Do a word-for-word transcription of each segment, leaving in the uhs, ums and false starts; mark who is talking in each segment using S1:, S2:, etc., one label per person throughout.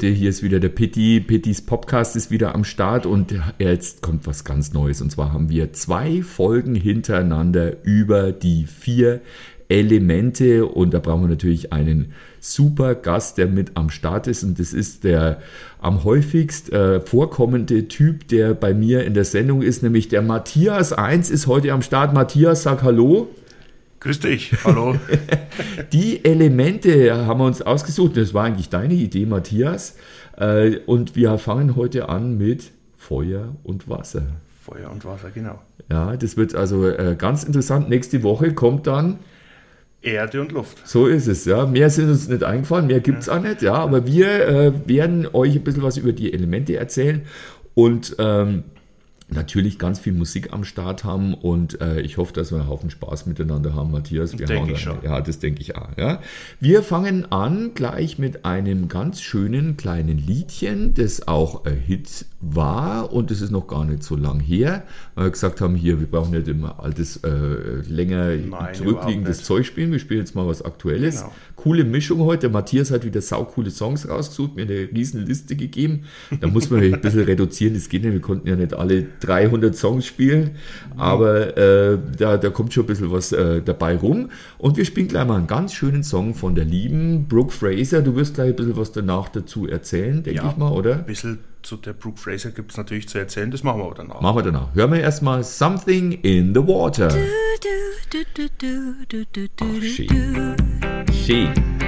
S1: Leute, hier ist wieder der Pitti. Pittis Podcast ist wieder am Start und jetzt kommt was ganz Neues. Und zwar haben wir zwei Folgen hintereinander über die vier Elemente und da brauchen wir natürlich einen super Gast, der mit am Start ist und das ist der am häufigst äh, vorkommende Typ, der bei mir in der Sendung ist, nämlich der Matthias eins ist heute am Start. Matthias, sag Hallo.
S2: Grüß dich, hallo.
S1: Die Elemente haben wir uns ausgesucht, das war eigentlich deine Idee, Matthias, äh, und wir fangen heute an mit Feuer und Wasser.
S2: Feuer und Wasser, genau.
S1: Ja, das wird also äh, ganz interessant. Nächste Woche kommt dann
S2: Erde und Luft.
S1: So ist es, ja. Mehr sind uns nicht eingefallen, mehr gibt es ja auch nicht, ja. Aber wir äh, werden euch ein bisschen was über die Elemente erzählen und ähm, natürlich ganz viel Musik am Start haben und äh, ich hoffe, dass wir einen Haufen Spaß miteinander haben, Matthias. Wir
S2: denke
S1: haben,
S2: ich schon.
S1: Ja, das denke ich auch. Ja. Wir fangen an gleich mit einem ganz schönen kleinen Liedchen, das auch ein Hit war und das ist noch gar nicht so lang her, weil wir gesagt haben, hier, wir brauchen nicht immer altes, äh, länger
S2: Nein,
S1: zurückliegendes Zeug spielen, wir spielen jetzt mal was Aktuelles.
S2: Genau.
S1: Coole Mischung heute. Der Matthias hat wieder saucoole Songs rausgesucht, mir eine riesen Liste gegeben. Da muss man ein bisschen reduzieren, das geht nicht, wir konnten ja nicht alle dreihundert Songs spielen, aber äh, da, da kommt schon ein bisschen was äh, dabei rum. Und wir spielen gleich mal einen ganz schönen Song von der lieben Brooke Fraser. Du wirst gleich ein bisschen was danach dazu erzählen, denke
S2: Ja,
S1: ich mal, oder?
S2: Ein bisschen zu der Brooke Fraser gibt es natürlich zu erzählen, das machen wir aber danach.
S1: Machen wir danach. Hören wir erstmal Something in the Water. Ach, schön. Schön.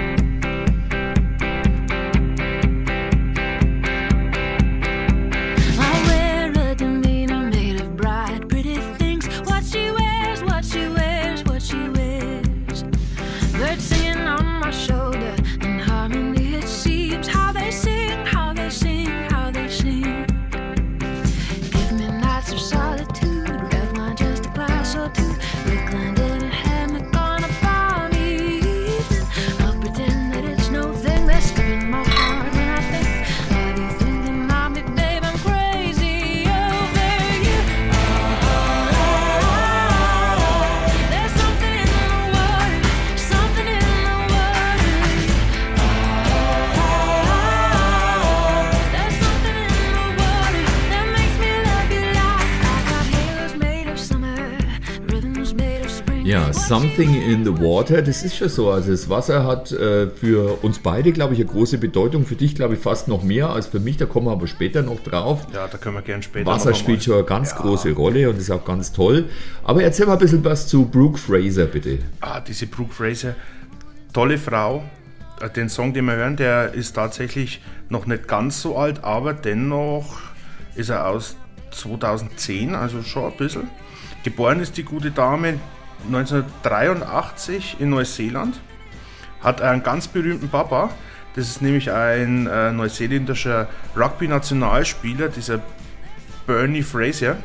S1: Ja, Something in the Water, das ist schon so. Also das Wasser hat äh, für uns beide, glaube ich, eine große Bedeutung. Für dich, glaube ich, fast noch mehr als für mich. Da kommen wir aber später noch drauf.
S2: Ja, da können wir gerne später
S1: Wasser
S2: noch
S1: spielt
S2: mal.
S1: schon eine ganz
S2: Ja.
S1: große Rolle und ist auch ganz toll. Aber erzähl mal ein bisschen was zu Brooke Fraser, bitte.
S2: Ah, diese Brooke Fraser, tolle Frau. Den Song, den wir hören, der ist tatsächlich noch nicht ganz so alt, aber dennoch ist er aus zweitausendzehn, also schon ein bisschen. Geboren ist die gute Dame neunzehnhundertdreiundachtzig in Neuseeland, hat einen ganz berühmten Papa, das ist nämlich ein äh, neuseeländischer Rugby-Nationalspieler, dieser Bernie Fraser.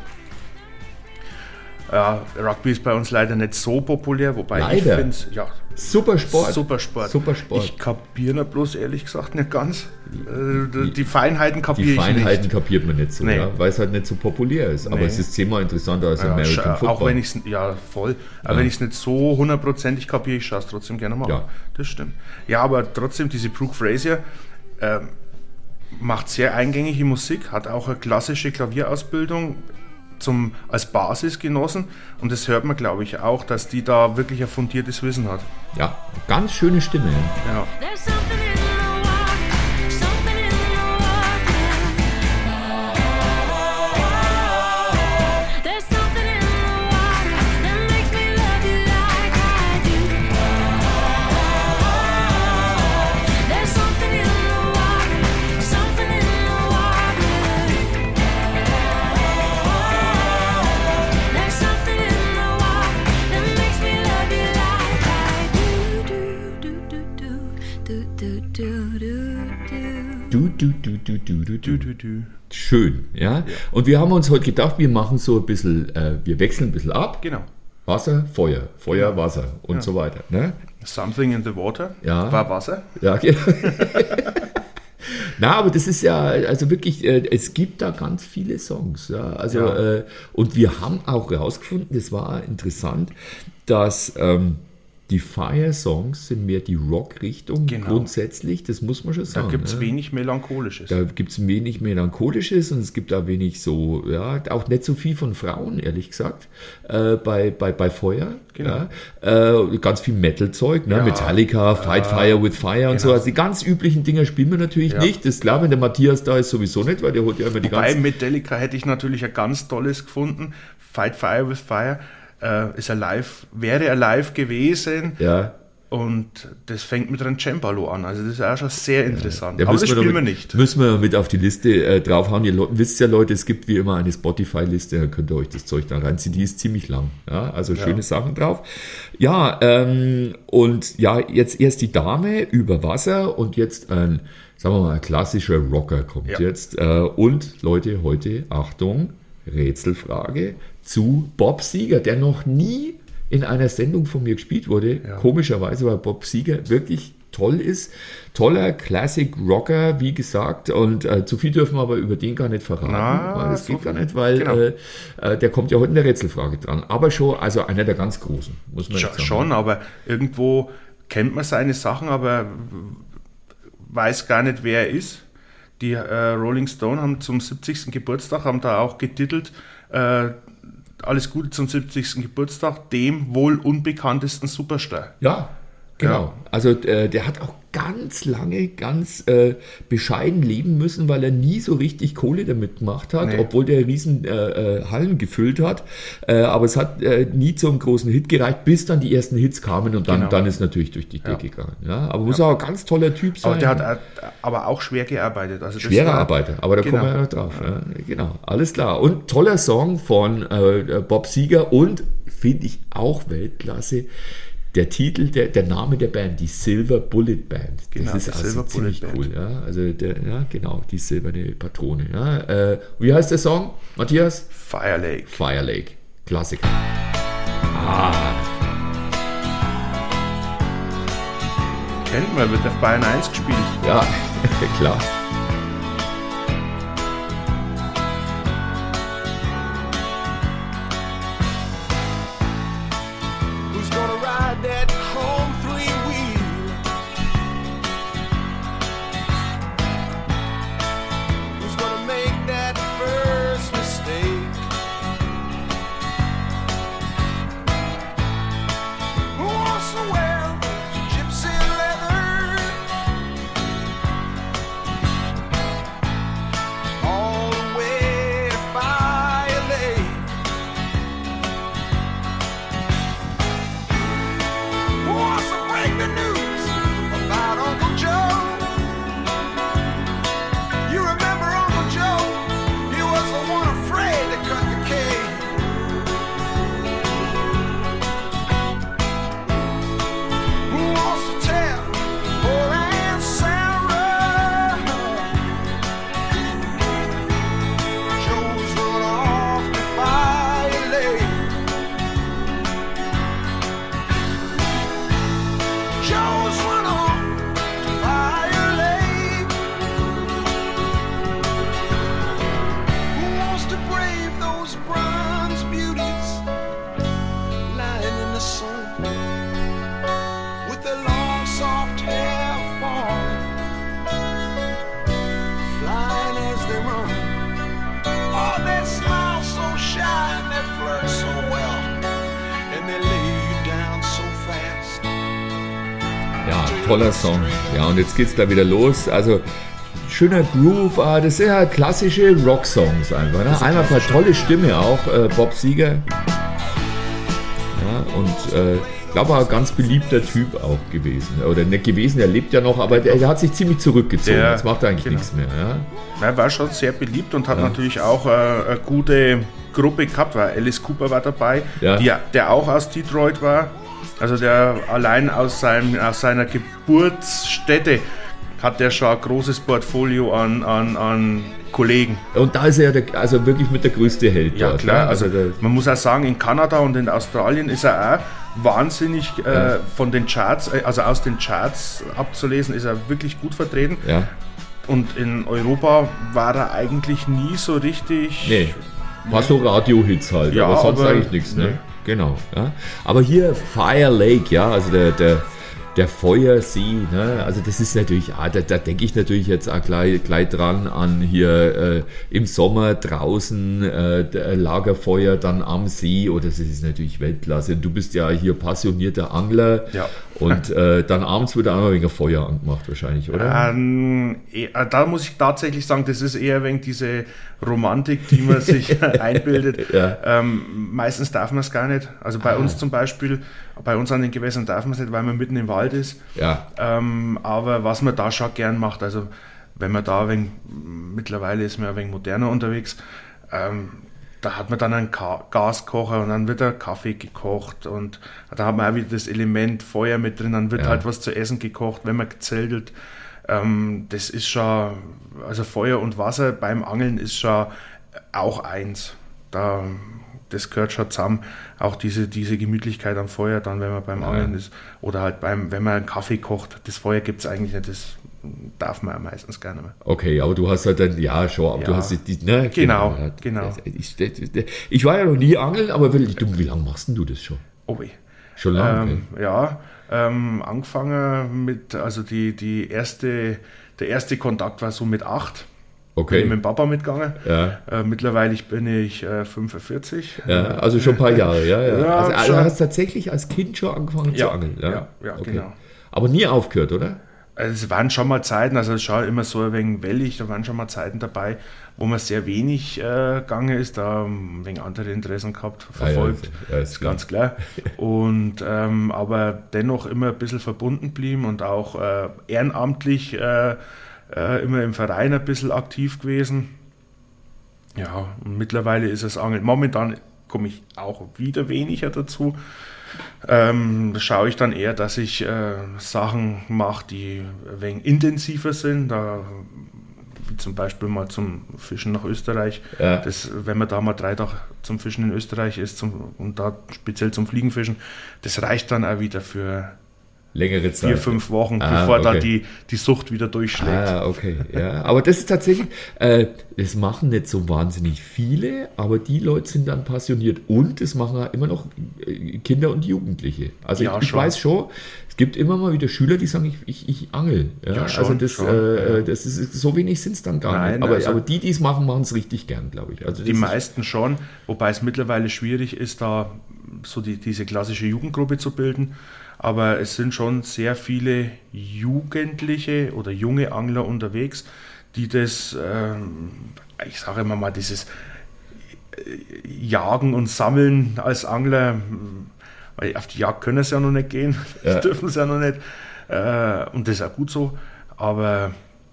S2: Ja, Rugby ist bei uns leider nicht so populär, wobei
S1: Leider.
S2: ich finde es, ja,
S1: Super Sport.
S2: super Sport.
S1: Super Sport.
S2: Ich kapiere bloß ehrlich gesagt nicht ganz. Äh, die Feinheiten
S1: Die
S2: kapiere ich
S1: Feinheiten
S2: nicht.
S1: kapiert man nicht so,
S2: Nee.
S1: ja, weil es halt nicht so populär ist. Aber
S2: Nee.
S1: es ist zehnmal interessanter als
S2: Ja,
S1: American
S2: scha-
S1: Football.
S2: auch wenn ich es, ja voll, aber
S1: Ja.
S2: wenn ich es nicht so hundertprozentig kapiere, ich schaue es trotzdem gerne mal.
S1: Ja.
S2: Das stimmt. Ja, aber trotzdem, diese Brooke Fraser äh, macht sehr eingängige Musik, hat auch eine klassische Klavierausbildung zum, als Basis genossen und das hört man, glaube ich, auch, dass die da wirklich ein fundiertes Wissen hat.
S1: Ja, ganz schöne Stimme.
S2: Ja.
S3: There's something in the water, something in the water. There's something in the water that makes me love you like I do. There's something in the water, something in the water. There's something in the water that makes me love you like I do. Do do do do do do do.
S1: Du, du, du, du, du, du,
S2: Du,
S1: du.
S2: du, du.
S1: Schön, ja? Und wir haben uns heute gedacht, wir machen so ein bisschen, äh, wir wechseln ein bisschen ab.
S2: Genau.
S1: Wasser, Feuer, Feuer,
S2: Ja.
S1: Wasser und
S2: Ja.
S1: so weiter. Ne?
S2: Something in the water
S1: Ja.
S2: war Wasser.
S1: Ja, genau. Na, aber das ist ja, also wirklich, äh, es gibt da ganz viele Songs. Ja? Also,
S2: Ja.
S1: Äh, und wir haben auch herausgefunden, das war interessant, dass ähm, Die Fire-Songs sind mehr die Rock-Richtung
S2: Genau.
S1: grundsätzlich, das muss man schon
S2: Da
S1: sagen.
S2: gibt es
S1: ne?
S2: wenig Melancholisches.
S1: Da gibt es wenig Melancholisches und es gibt auch wenig so, ja, auch nicht so viel von Frauen, ehrlich gesagt, äh, bei, bei, bei Feuer.
S2: Genau.
S1: Ja, äh, ganz viel Metal-Zeug, ne?
S2: Ja,
S1: Metallica, Fight Fire with Fire und so.
S2: genau.
S1: Also die ganz üblichen Dinger spielen wir natürlich
S2: Ja.
S1: nicht. Das ist klar, wenn der Matthias da ist, sowieso nicht, weil der holt ja immer die
S2: Bei
S1: ganzen...
S2: Metallica hätte ich natürlich ein ganz tolles gefunden. Fight Fire with Fire äh, ist er live, wäre er live gewesen.
S1: Ja.
S2: Und das fängt mit einem Cembalo an. Also das ist auch schon sehr interessant.
S1: Ja,
S2: Aber das
S1: müssen wir
S2: spielen wir
S1: damit-
S2: nicht.
S1: Müssen wir mit auf die Liste äh, draufhauen. Ihr Leute, wisst ja, Leute, es gibt wie immer eine Spotify-Liste, da könnt ihr euch das Zeug da reinziehen. Die ist ziemlich lang. Ja, also schöne Sachen drauf. Ja, ähm, und ja, jetzt erst die Dame über Wasser und jetzt ein, sagen wir mal, ein klassischer Rocker kommt
S2: Ja.
S1: jetzt. Äh, und Leute, heute, Achtung, Rätselfrage zu Bob Seger, der noch nie in einer Sendung von mir gespielt wurde,
S2: Ja.
S1: komischerweise, weil Bob Seger wirklich toll ist. Toller Classic Rocker, wie gesagt, und äh, zu viel dürfen wir aber über den gar nicht verraten,
S2: Na,
S1: weil das
S2: so
S1: geht gar
S2: viel.
S1: nicht, weil
S2: Genau.
S1: äh, äh, der kommt ja heute in der Rätselfrage dran. Aber schon, also einer der ganz Großen, muss man
S2: Sch-
S1: jetzt sagen.
S2: Schon, aber irgendwo kennt man seine Sachen, aber weiß gar nicht, wer er ist. Die äh, Rolling Stone haben zum siebzigsten Geburtstag, haben da auch getitelt, äh, alles Gute zum siebzigsten Geburtstag, dem wohl unbekanntesten Superstar.
S1: Ja, genau.
S2: Ja.
S1: Also äh, der hat auch ganz lange, ganz äh, bescheiden leben müssen, weil er nie so richtig Kohle damit gemacht hat,
S2: Nee.
S1: obwohl der riesen äh, äh, Hallen gefüllt hat. Äh, aber es hat äh, nie zum großen Hit gereicht, bis dann die ersten Hits kamen und dann,
S2: Genau.
S1: dann ist natürlich durch die
S2: Ja.
S1: Decke gegangen. Ja, aber muss auch ein ganz toller Typ sein.
S2: Aber der hat äh, aber auch schwer gearbeitet. Also das
S1: Schwerer
S2: war-
S1: Arbeiter, aber da
S2: Genau.
S1: kommen wir ja noch drauf. Ja, genau, alles klar. Und toller Song von äh, Bob Seger und finde ich auch Weltklasse. Der Titel, der, der Name der Band, die Silver Bullet Band. Das
S2: Genau,
S1: ist
S2: die
S1: also
S2: Silver
S1: ziemlich
S2: Bullet
S1: cool.
S2: Band.
S1: Ja, also der, ja, genau, die silberne Patrone. Ja, äh, wie heißt der Song, Matthias?
S2: Fire Lake.
S1: Fire Lake, Klassiker. Ah,
S2: Kennt man, wird auf Bayern eins gespielt.
S1: ja, klar.
S4: Who's gonna ride that chrome three wheel? Who's gonna make that first mistake? Who wants to wear gypsy leather? All the way to Fire Lake. Who wants to break the news about Uncle Joe? You remember Uncle Joe? He was the one afraid to cut the cake. Who wants to tell poor Aunt Sarah? Joe's run off to Fire Lake. Joe's run off to Fire Lake. Who wants to brave those bronze beauties lying in the sun with their long soft hair falling, flying as they run? Oh, they smile so shy and they flirt so well, and they lay you down so fast.
S1: Ja, toller Song. Ja, und jetzt geht's da wieder los. Also schöner Groove, ah, das sind ja klassische Rock-Songs einfach. Ne? Einmal eine tolle Stimme auch, äh, Bob Seger. Ja, und äh, ich glaube, ein ganz beliebter Typ auch gewesen. Oder nicht gewesen, er lebt ja noch, aber der, der hat sich ziemlich zurückgezogen.
S2: Der-
S1: Jetzt macht er eigentlich
S2: genau.
S1: nichts mehr. Ja?
S2: Er war schon sehr beliebt und hat
S1: Ja.
S2: natürlich auch äh, eine gute Gruppe gehabt, weil Alice Cooper war dabei,
S1: Ja.
S2: die, der auch aus Detroit war. Also der allein aus, seinem, aus seiner Geburtsstätte hat der schon ein großes Portfolio an, an, an Kollegen.
S1: Und da ist er der, also wirklich mit der größte Held.
S2: Ja
S1: dort,
S2: klar,
S1: ne?
S2: also
S1: der,
S2: man muss auch sagen, in Kanada und in Australien ist er auch wahnsinnig äh,
S1: Ja.
S2: von den Charts, äh, also aus den Charts abzulesen, ist er wirklich gut vertreten.
S1: ja.
S2: Und in Europa war er eigentlich nie so richtig...
S1: Nee, war so Radio-Hits halt,
S2: Ja,
S1: aber sonst
S2: aber-
S1: eigentlich nichts. Ne?
S2: nee,
S1: genau. Ja. Aber hier Fire Lake, ja, also der, der, der Feuersee, ne? Also das ist natürlich, ah, da, da denke ich natürlich jetzt auch gleich, gleich dran an hier äh, im Sommer draußen äh, der Lagerfeuer dann am See, oder das ist natürlich Weltklasse. Und du bist ja hier passionierter Angler
S2: Ja.
S1: und äh, dann abends wird auch noch wegen Feuer angemacht wahrscheinlich, oder?
S2: Ähm, eh, da muss ich tatsächlich sagen, das ist eher wegen diese Romantik, die man sich einbildet.
S1: Ja.
S2: Ähm, meistens darf man es gar nicht. Also bei
S1: Ah.
S2: uns zum Beispiel, bei uns an den Gewässern darf man es nicht, weil man mitten im Wald ist.
S1: Ja,
S2: Ähm, aber was man da schon gern macht, also wenn man da ein wenig, mittlerweile ist man ein wenig moderner unterwegs, ähm, da hat man dann einen Ka- Gaskocher und dann wird der Kaffee gekocht und da hat man auch wieder das Element Feuer mit drin, dann wird
S1: Ja.
S2: halt was zu essen gekocht, wenn man zeltet. Ähm, das ist schon, also Feuer und Wasser beim Angeln ist schon auch eins. Da, das gehört schon zusammen. Auch diese, diese Gemütlichkeit am Feuer, dann wenn man beim
S1: Ja.
S2: Angeln ist oder halt beim, wenn man einen Kaffee kocht. Das Feuer gibt es eigentlich nicht, das darf man ja meistens gar nicht mehr.
S1: okay, aber du hast halt dann, ja schon, aber
S2: Ja.
S1: du hast die, die ne,
S2: Genau,
S1: ja,
S2: genau.
S1: Ich, ich, ich war ja noch nie angeln, aber wirklich, du, wie lange machst denn du das schon?
S2: Oh weh.
S1: Schon lange?
S2: Ähm, ja, ähm, angefangen mit, also die, die erste, der erste Kontakt war so mit acht.
S1: okay.
S2: Bin ich mit dem Papa mitgegangen.
S1: Ja.
S2: Äh, mittlerweile bin ich äh, fünfundvierzig.
S1: Ja, also schon ein paar Jahre, ja, ja.
S2: Ja,
S1: also, also
S2: schon.
S1: du hast tatsächlich als Kind schon angefangen
S2: Ja,
S1: zu angeln. Ja,
S2: ja, ja, genau.
S1: Aber nie aufgehört, oder?
S2: Also es waren schon mal Zeiten, also es war immer so ein wenig wellig, da waren schon mal Zeiten dabei, wo man sehr wenig äh, gegangen ist, da ein wenig andere Interessen gehabt, verfolgt,
S1: Ah, ja, ja, ist
S2: ist ganz klar. Und ähm, aber dennoch immer ein bisschen verbunden blieben und auch äh, ehrenamtlich äh, äh, immer im Verein ein bisschen aktiv gewesen. Ja, und mittlerweile ist es Angeln. Momentan komme ich auch wieder weniger dazu. Ähm, da schaue ich dann eher, dass ich äh, Sachen mache, die ein wenig intensiver sind. Da, wie zum Beispiel mal zum Fischen nach Österreich.
S1: Ja.
S2: Das, wenn man da mal drei Tage zum Fischen in Österreich ist zum, und da speziell zum Fliegenfischen, das reicht dann auch wieder für
S1: Längere Zeit.
S2: vier, fünf Wochen,
S1: Ah,
S2: bevor da
S1: okay.
S2: die, die Sucht wieder durchschlägt.
S1: Ah, okay, ja. Aber das ist tatsächlich, äh, das machen nicht so wahnsinnig viele, aber die Leute sind dann passioniert und es machen auch immer noch äh, Kinder und Jugendliche. Also
S2: Ja,
S1: ich, ich
S2: schon.
S1: weiß schon, es gibt immer mal wieder Schüler, die sagen, ich, ich, ich angel. Ja,
S2: Ja, schon,
S1: also das,
S2: schon,
S1: äh,
S2: ja.
S1: das ist so wenig sind es dann gar
S2: Nein,
S1: nicht. Aber,
S2: also-
S1: aber die, die es machen, machen es richtig gern, glaube ich. Also
S2: Die
S1: das ist-
S2: meisten schon, wobei es mittlerweile schwierig ist, da so die, diese klassische Jugendgruppe zu bilden. Aber es sind schon sehr viele Jugendliche oder junge Angler unterwegs, die das, ähm, ich sage immer mal, dieses äh, Jagen und Sammeln als Angler, weil auf die Jagd können sie ja noch nicht gehen, das
S1: Ja.
S2: dürfen sie ja noch nicht. Äh, und das ist auch gut so. Aber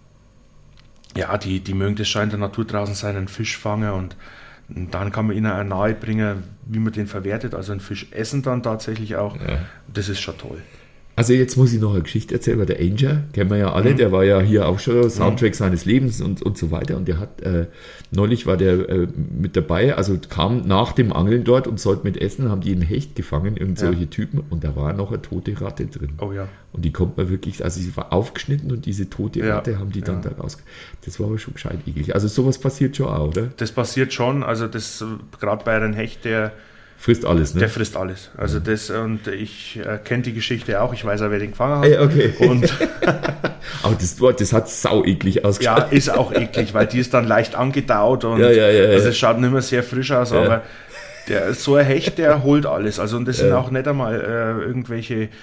S2: ja, die, die mögen das schon in der Natur draußen sein, einen Fisch fangen und dann kann man ihnen auch nahebringen, wie man den verwertet, also einen Fisch essen dann tatsächlich auch.
S1: Ja.
S2: Das ist schon toll.
S1: Also jetzt muss ich noch eine Geschichte erzählen, weil der Anger, kennen wir ja alle,
S2: Mhm.
S1: der war ja hier auch schon Soundtrack seines Lebens und, und so weiter und der hat, äh, neulich war der äh, mit dabei, also kam nach dem Angeln dort und sollte mit essen, haben die einen Hecht gefangen, irgend
S2: Ja.
S1: solche Typen und da war noch eine tote Ratte drin.
S2: Oh ja.
S1: Und die kommt man wirklich, also sie war aufgeschnitten und diese tote
S2: Ja,
S1: Ratte haben die dann
S2: ja.
S1: da raus. Das war aber schon gescheit eklig. Also sowas passiert schon auch, oder?
S2: Das passiert schon, also das äh, gerade bei einem Hecht, der,
S1: Frisst alles, ne?
S2: der frisst alles. Also das, und ich äh, kenne die Geschichte auch, ich weiß auch, wer den gefangen hat.
S1: Ey, okay.
S2: Und
S1: Aber das, das hat sau eklig
S2: ja,
S1: ausgeschaut.
S2: ist auch eklig, weil die ist dann leicht angetaut und
S1: Ja, ja, ja, ja.
S2: also es schaut nicht mehr sehr frisch aus,
S1: Ja.
S2: aber der, so ein Hecht, der holt alles. Also und das sind
S1: Ja.
S2: auch nicht einmal äh, irgendwelche äh,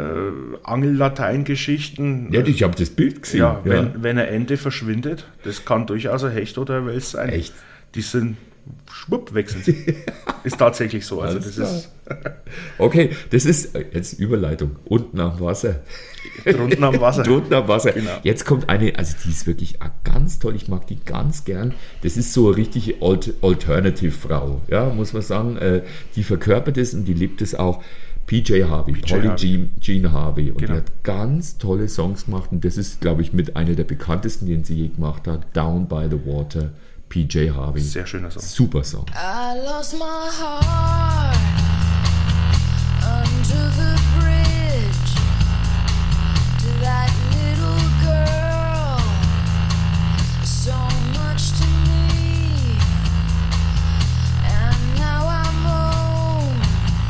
S2: Angel-Latein-Geschichten.
S1: Ja, ich habe das Bild gesehen.
S2: Ja, wenn, wenn eine Ente verschwindet, das kann durchaus ein Hecht oder ein Wels sein.
S1: Echt?
S2: Die sind schwupp, wechseln sie. Ist tatsächlich so. Also
S1: Alles
S2: das ist
S1: Okay, das ist äh, jetzt Überleitung. Unten am Wasser.
S2: drunten am Wasser.
S1: Drunten am Wasser.
S2: Genau.
S1: Jetzt kommt eine, also die ist wirklich auch ganz toll. Ich mag die ganz gern. Das ist so eine richtige Alt Alternative-Frau. Ja, muss man sagen. Äh, die verkörpert es und die lebt es auch. P J Harvey,
S2: P J
S1: Polly
S2: Harvey.
S1: Jean, Jean Harvey. Und
S2: Genau.
S1: die hat ganz tolle Songs gemacht. Und das ist, glaube ich, mit einer der bekanntesten, den sie je gemacht hat. Down by the Water, P J Harvey.
S2: Sehr schöner Song.
S1: Super Song.
S3: I lost my heart under the bridge to that little girl. So much to me, and now I'm home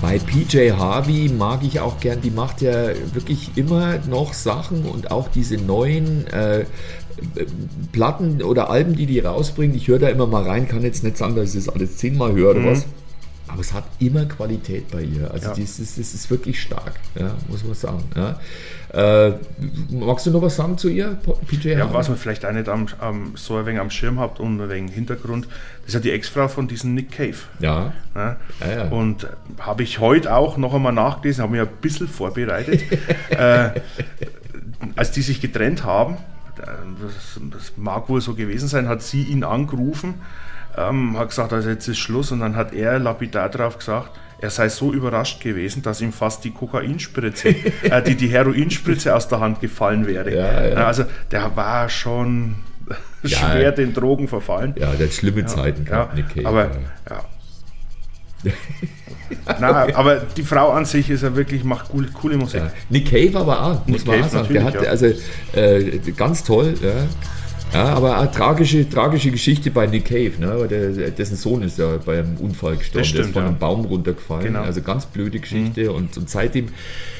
S1: Bei P J Harvey mag ich auch gern, die macht ja wirklich immer noch Sachen und auch diese neuen äh, Platten oder Alben, die die rausbringen, ich höre da immer mal rein, kann jetzt nicht sagen, dass ich das alles zehnmal höre oder
S2: Mhm.
S1: was, aber es hat immer Qualität bei ihr, also
S2: Ja.
S1: das, ist, das ist wirklich stark, ja, muss man sagen. Ja. Äh, magst du noch was sagen zu ihr, P J
S2: Ja,
S1: Harvey?
S2: was man vielleicht auch nicht am, am, so ein wenig am Schirm habt und ein wenig Hintergrund, das ist ja die Ex-Frau von diesem Nick Cave.
S1: Ja,
S2: Ja?
S1: Ja, ja.
S2: Und äh, habe ich heute auch noch einmal nachgelesen, habe mich ein bisschen vorbereitet. äh, als die sich getrennt haben, das, das mag wohl so gewesen sein, hat sie ihn angerufen, ähm, hat gesagt, also jetzt ist Schluss, und dann hat er lapidar darauf gesagt, er sei so überrascht gewesen, dass ihm fast die Kokainspritze, äh, die, die Heroinspritze aus der Hand gefallen wäre.
S1: Ja, ja.
S2: Also der war schon
S1: Ja.
S2: schwer den Drogen verfallen.
S1: ja, der hat schlimme Zeiten
S2: Ja,
S1: gehabt, Nick Cave.
S2: aber,
S1: ja.
S2: ja. Na, aber die Frau an sich ist ja wirklich, macht coole, coole Musik.
S1: Ja. Nick Cave aber auch, muss
S2: Nick
S1: man
S2: Cave
S1: auch sagen. Der hat
S2: natürlich,
S1: also äh, ganz toll, ja. Ja, aber eine tragische, tragische Geschichte bei Nick Cave, ne? Aber der, dessen Sohn ist ja bei einem Unfall gestorben,
S2: Das
S1: der ist
S2: stimmt,
S1: von einem
S2: ja.
S1: Baum runtergefallen.
S2: Genau.
S1: Also ganz blöde Geschichte und, und seitdem,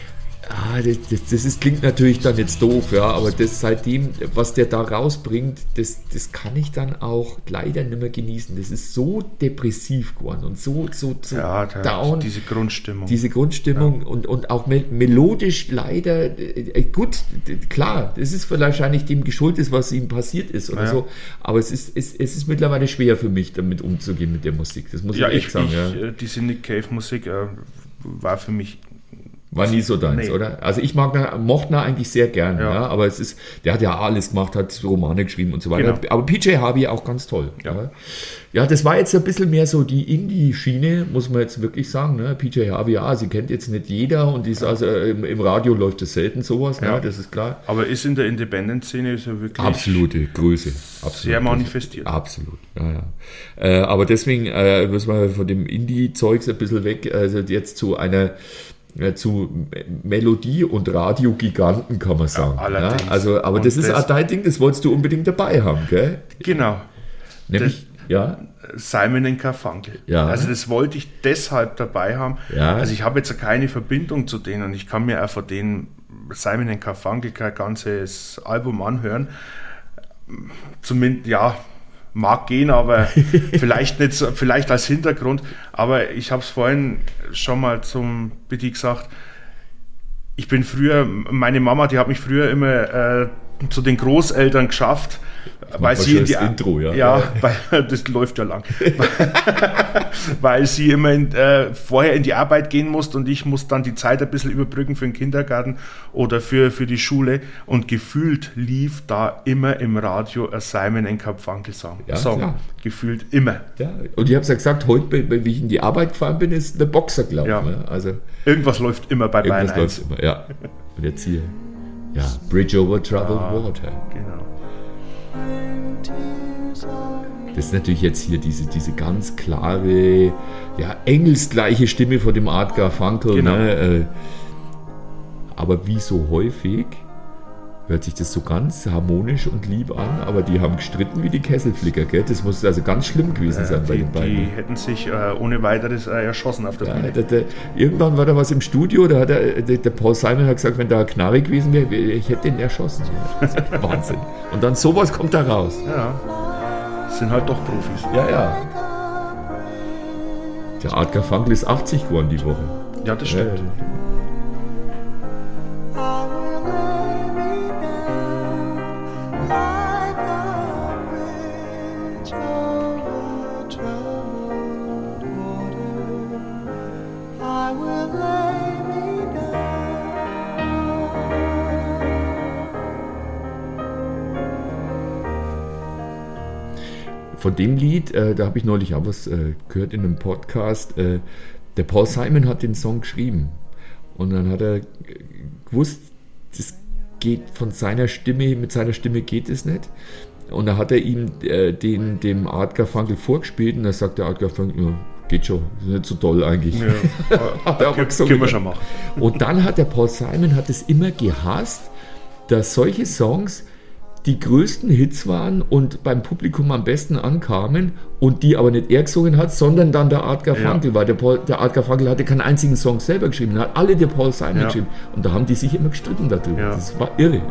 S1: ah, das, das, das ist, klingt natürlich dann jetzt doof, ja, aber das seitdem, was der da rausbringt, das, das kann ich dann auch leider nicht mehr genießen. Das ist so depressiv geworden und so, so, so
S2: Ja, der,
S1: down.
S2: diese Grundstimmung.
S1: Diese Grundstimmung und, und auch mel melodisch leider, äh, gut, d- klar, das ist wahrscheinlich dem geschuldet, was ihm passiert ist oder
S2: Ja.
S1: so, aber es ist, es, es ist mittlerweile schwer für mich, damit umzugehen mit der Musik, das muss
S2: ja,
S1: ich echt
S2: ich,
S1: sagen.
S2: ich,
S1: ja.
S2: äh, diese Nick Cave Musik äh, war für mich.
S1: War nie so deins,
S2: Nee.
S1: oder? Also ich mag, ihn- mochte ihn eigentlich sehr gern, ja.
S2: Ja.
S1: aber es ist, der hat ja alles gemacht, hat Romane geschrieben und so weiter,
S2: Genau.
S1: aber P J Harvey auch ganz toll. Ja.
S2: Ja.
S1: Ja, das war jetzt ein bisschen mehr so die Indie-Schiene, muss man jetzt wirklich sagen. Ne? P J Harvey, ja, sie kennt jetzt nicht jeder und ist also im, im Radio läuft es selten sowas,
S2: Ja.
S1: ne? Das ist klar.
S2: Aber ist in der Independent-Szene ist er wirklich
S1: Absolute Größe. Absolut.
S2: sehr manifestiert.
S1: Absolut, ja, ja. Äh, aber deswegen äh, müssen wir von dem Indie-Zeugs ein bisschen weg, also jetzt zu einer äh, zu Melodie- und Radio-Giganten, kann man sagen. Ja,
S2: allerdings.
S1: also, aber
S2: Und
S1: das ist
S2: das-
S1: auch dein Ding, das wolltest du unbedingt dabei haben, gell?
S2: Genau.
S1: Nämlich, ja,
S2: Simon and Garfunkel.
S1: Ja.
S2: Also das wollte ich deshalb dabei haben.
S1: Ja.
S2: Also ich habe jetzt keine Verbindung zu denen und ich kann mir auch von denen Simon and Garfunkel kein ganzes Album anhören. Zumindest, ja, mag gehen, aber vielleicht nicht so, vielleicht als Hintergrund. Aber ich habe es vorhin schon mal zum Bitti gesagt, ich bin früher, meine Mama, die hat mich früher immer äh, zu den Großeltern geschafft, weil
S1: man
S2: sie
S1: schon
S2: in die
S1: das Intro, ja.
S2: ja, weil das läuft ja lang, weil sie immer in, äh, vorher in die Arbeit gehen musste und ich muss dann die Zeit ein bisschen überbrücken für den Kindergarten oder für, für die Schule und gefühlt lief da immer im Radio ein Simon and Garfunkel Song,
S1: Ja,
S2: Song.
S1: klar.
S2: Gefühlt immer.
S1: ja. Und ich habe ja gesagt, heute, bei- wie ich in die Arbeit gefahren bin, ist der Boxer gelaufen.
S2: Ja.
S1: Ne? Also
S2: Irgendwas läuft immer bei Bayern
S1: irgendwas
S2: eins.
S1: läuft immer, ja. Und jetzt hier, ja, Bridge over Troubled
S2: Ah.
S1: Water.
S2: Genau.
S1: Das ist natürlich jetzt hier diese, diese ganz klare, ja, engelsgleiche Stimme von dem Art Garfunkel.
S2: Genau.
S1: Ne? Äh, aber wie so häufig hört sich das so ganz harmonisch und lieb an, aber die haben gestritten wie die Kesselflicker, gell? Das muss also ganz schlimm gewesen sein bei
S2: Die,
S1: den beiden.
S2: die hätten sich äh, ohne weiteres äh, erschossen auf der
S1: Ja,
S2: Bühne.
S1: der, der, irgendwann war da was im Studio, da hat er, der, der Paul Simon hat gesagt, wenn da eine Knarre gewesen wäre, ich hätte den erschossen. Wahnsinn. Und dann sowas kommt da raus.
S2: Ja, sind halt doch Profis.
S1: Ja, ja. Der Art Garfunkel ist achtzig geworden die Woche.
S2: Ja, das
S1: Ja,
S2: stimmt.
S1: von dem Lied, äh, da habe ich neulich auch was äh, gehört in einem Podcast, äh, der Paul Simon hat den Song geschrieben und dann hat er äh, gewusst, das geht von seiner Stimme, mit seiner Stimme geht es nicht. Und da hat er ihm äh, den, dem Art Garfunkel vorgespielt und da sagt der Art Garfunkel, ja, geht schon, ist nicht so toll eigentlich.
S2: Ja,
S1: Hat er aber
S2: können
S1: gesungen.
S2: wir schon machen.
S1: Und dann hat der Paul Simon hat es immer gehasst, dass solche Songs die größten Hits waren und beim Publikum am besten ankamen und die aber nicht er gesungen hat, sondern dann der Art Garfunkel,
S2: Ja.
S1: weil der, Paul, der Art Garfunkel hatte keinen einzigen Song selber geschrieben, er hat alle der Paul Simon
S2: Ja.
S1: geschrieben und da haben die sich immer gestritten darüber.
S2: Ja.
S1: Das war irre.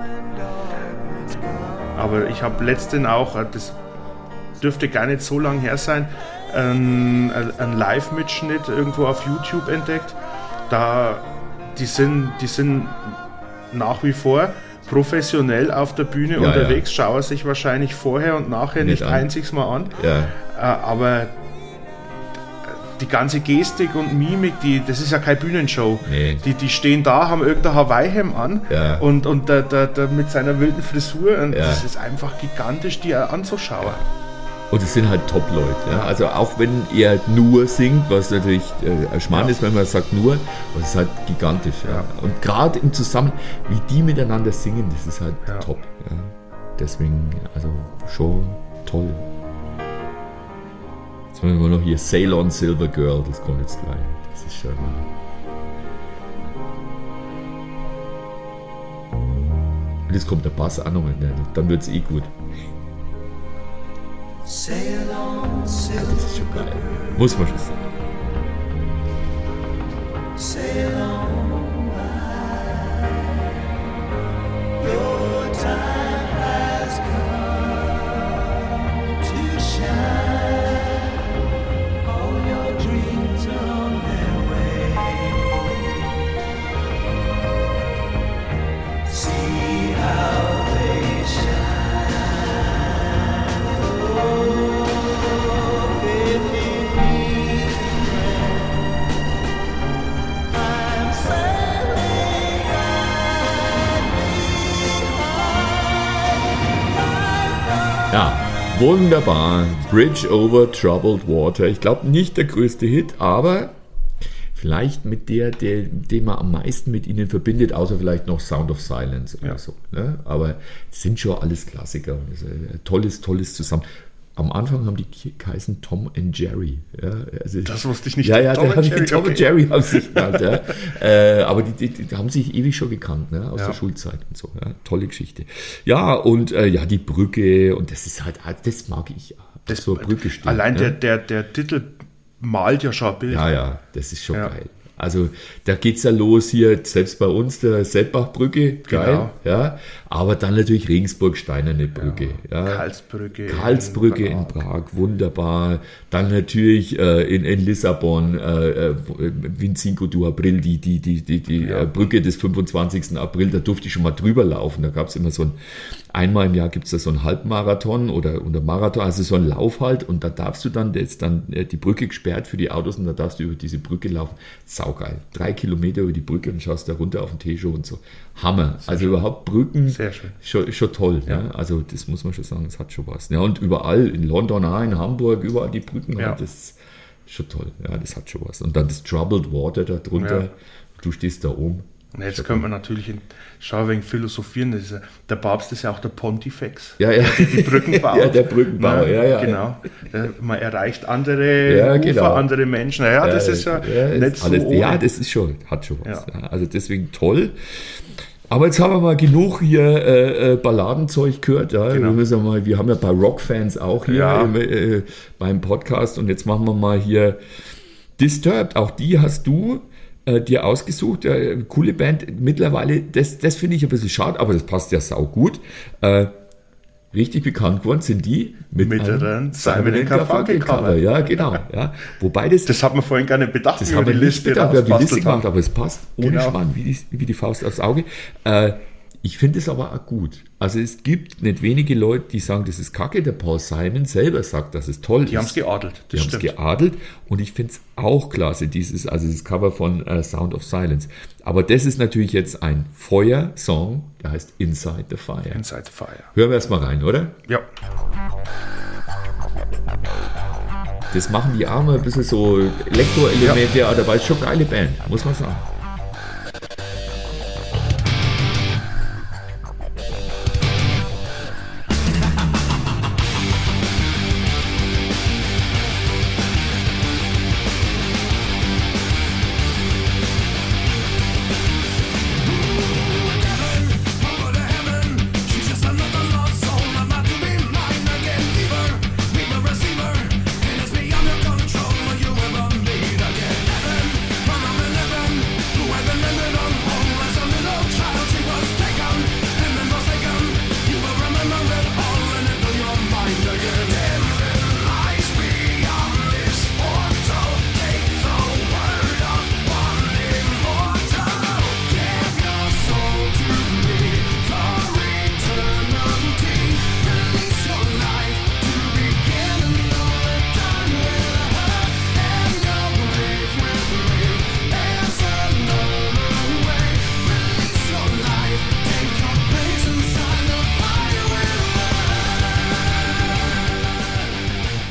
S2: Aber ich habe letztens auch, äh, das dürfte gar nicht so lang her sein, ein, ein Live-Mitschnitt irgendwo auf YouTube entdeckt. Da, die sind, die sind nach wie vor professionell auf der Bühne
S1: Ja,
S2: unterwegs, schauen sich wahrscheinlich vorher und nachher
S1: Nicht
S2: nicht,
S1: an.
S2: einziges Mal an.
S1: Ja.
S2: Äh, aber die ganze Gestik und Mimik, die, das ist ja keine Bühnenshow.
S1: Nee.
S2: Die, die stehen da, haben irgendein Hawaii-Hemd an
S1: Ja.
S2: und, und der, der, der mit seiner wilden Frisur. Und
S1: Ja.
S2: das ist einfach gigantisch, die anzuschauen.
S1: Und es sind halt Top-Leute. Ja? Also auch wenn er nur singt, was natürlich äh, ein Schmarrn
S2: Ja.
S1: ist, wenn man sagt nur, aber es ist halt gigantisch. Ja?
S2: Ja.
S1: Und gerade im Zusammen, wie die miteinander singen, das ist halt
S2: Ja.
S1: top. Ja? Deswegen, also schon toll. Jetzt haben wir noch hier Sail on Silver Girl, das kommt jetzt gleich. Das ist schon... Und jetzt kommt der Bass auch noch mit, ne? Dann wird es eh gut. Ja, das ist schon geil. Muss man schon sagen. Ja, wunderbar. Bridge over Troubled Water. Ich glaube nicht der größte Hit, aber vielleicht mit der, der, den man am meisten mit ihnen verbindet, außer vielleicht noch Sound of Silence oder
S2: Ja.
S1: so. Ne? Aber es sind schon alles Klassiker. Und es ist ein tolles, tolles Zusammen. Am Anfang haben die geheißen Tom and Jerry. Ja, also
S2: Das wusste ich nicht.
S1: Ja, ja,
S2: Tom
S1: Tom,
S2: and
S1: Jerry,
S2: Jerry,
S1: Tom
S2: okay.
S1: und Jerry haben sich genannt. Ja. äh, aber die, die, die haben sich ewig schon gekannt, ne? Aus
S2: Ja.
S1: der Schulzeit und so. Ja. Tolle Geschichte. Ja, und äh, ja, die Brücke, und das ist halt, das mag ich.
S2: Das,
S1: so eine Brücke steht.
S2: allein
S1: ne?
S2: der, der, der Titel malt ja schon ein Bild.
S1: Ja, ja, das ist schon
S2: Ja.
S1: geil. Also da geht's ja los hier, selbst bei uns, der Seppachbrücke, geil.
S2: Genau.
S1: Ja. Aber dann natürlich Regensburg, Steinerne Brücke. Ja.
S2: Karlsbrücke.
S1: Karlsbrücke in
S2: Prag.
S1: Prag, wunderbar. Dann natürlich äh, in, in Lissabon, äh, äh, veinticinque de April, die, die, die, die, die
S2: Ja.
S1: äh, Brücke des fünfundzwanzigsten April, da durfte ich schon mal drüber laufen. Da gab es immer so ein, einmal im Jahr gibt es da so einen Halbmarathon oder, oder Marathon, also so ein Lauf halt, und da darfst du dann, da ist dann äh, die Brücke gesperrt für die Autos und da darfst du über diese Brücke laufen. Saugeil. Drei Kilometer über die Brücke und schaust da runter auf den Teeshow und so. Hammer. also überhaupt Brücken.
S2: Sehr schön.
S1: Schon, schon toll, ja.
S2: Ja.
S1: Also das muss man schon sagen, das hat schon was. Ja, und überall, in London auch, in Hamburg, überall die Brücken,
S2: Ja.
S1: halt, das ist schon toll. Ja, das hat schon was. Und dann das Troubled Water da drunter,
S2: Ja.
S1: du stehst da oben.
S2: Und jetzt könnte man natürlich in, schau wegen philosophieren, das ist ja, der Papst ist ja auch der Pontifex.
S1: Ja, ja.
S2: Die Brückenbauer.
S1: Ja, der Brückenbauer, ja, ja.
S2: Genau. Äh, Man erreicht andere
S1: Ja,
S2: Ufer,
S1: genau.
S2: andere Menschen. Naja, das ist ja,
S1: ist
S2: nicht so
S1: alles,
S2: ohne.
S1: ja, das ist schon, hat schon was.
S2: Ja.
S1: Ja. Also deswegen toll. Aber jetzt haben wir mal genug hier äh, äh, Balladenzeug gehört. Ja.
S2: Genau.
S1: Wir, müssen mal, wir haben ja bei Rockfans auch hier
S2: Ja.
S1: im, äh, beim Podcast, und jetzt machen wir mal hier Disturbed. Auch die hast du äh, dir ausgesucht. Äh, coole Band. Mittlerweile, das, das finde ich ein bisschen schade, aber das passt ja sau gut. Äh, richtig bekannt geworden sind die mit,
S2: Mit
S1: einem
S2: einem Simon and Garfunkel
S1: Cover. Ja, genau. Ja. Wobei das
S2: Das hat man vorhin gar nicht bedacht,
S1: das
S2: wie
S1: haben wir
S2: die
S1: nicht
S2: Liste
S1: bedacht, wir haben die Liste
S2: rausbastelt
S1: gemacht,
S2: haben.
S1: aber es passt ohne
S2: Genau.
S1: Schmarrn, wie die, wie die Faust aufs Auge. Äh, ich finde es aber auch gut. Also es gibt nicht wenige Leute, die sagen, das ist kacke. Der Paul Simon selber sagt, dass es toll ist.
S2: Die haben es geadelt,
S1: Die
S2: das
S1: haben es
S2: stimmt.
S1: geadelt, und ich finde es auch klasse, dieses, also das Cover von äh, Sound of Silence. Aber das ist natürlich jetzt ein Feuer-Song, der heißt Inside the Fire.
S2: Inside the Fire.
S1: Hören wir erst mal rein, oder?
S2: Ja,
S1: Das machen die Arme ein bisschen so Elektroelemente, ja. dabei ist schon eine geile Band, muss man sagen.
S5: She's just another lost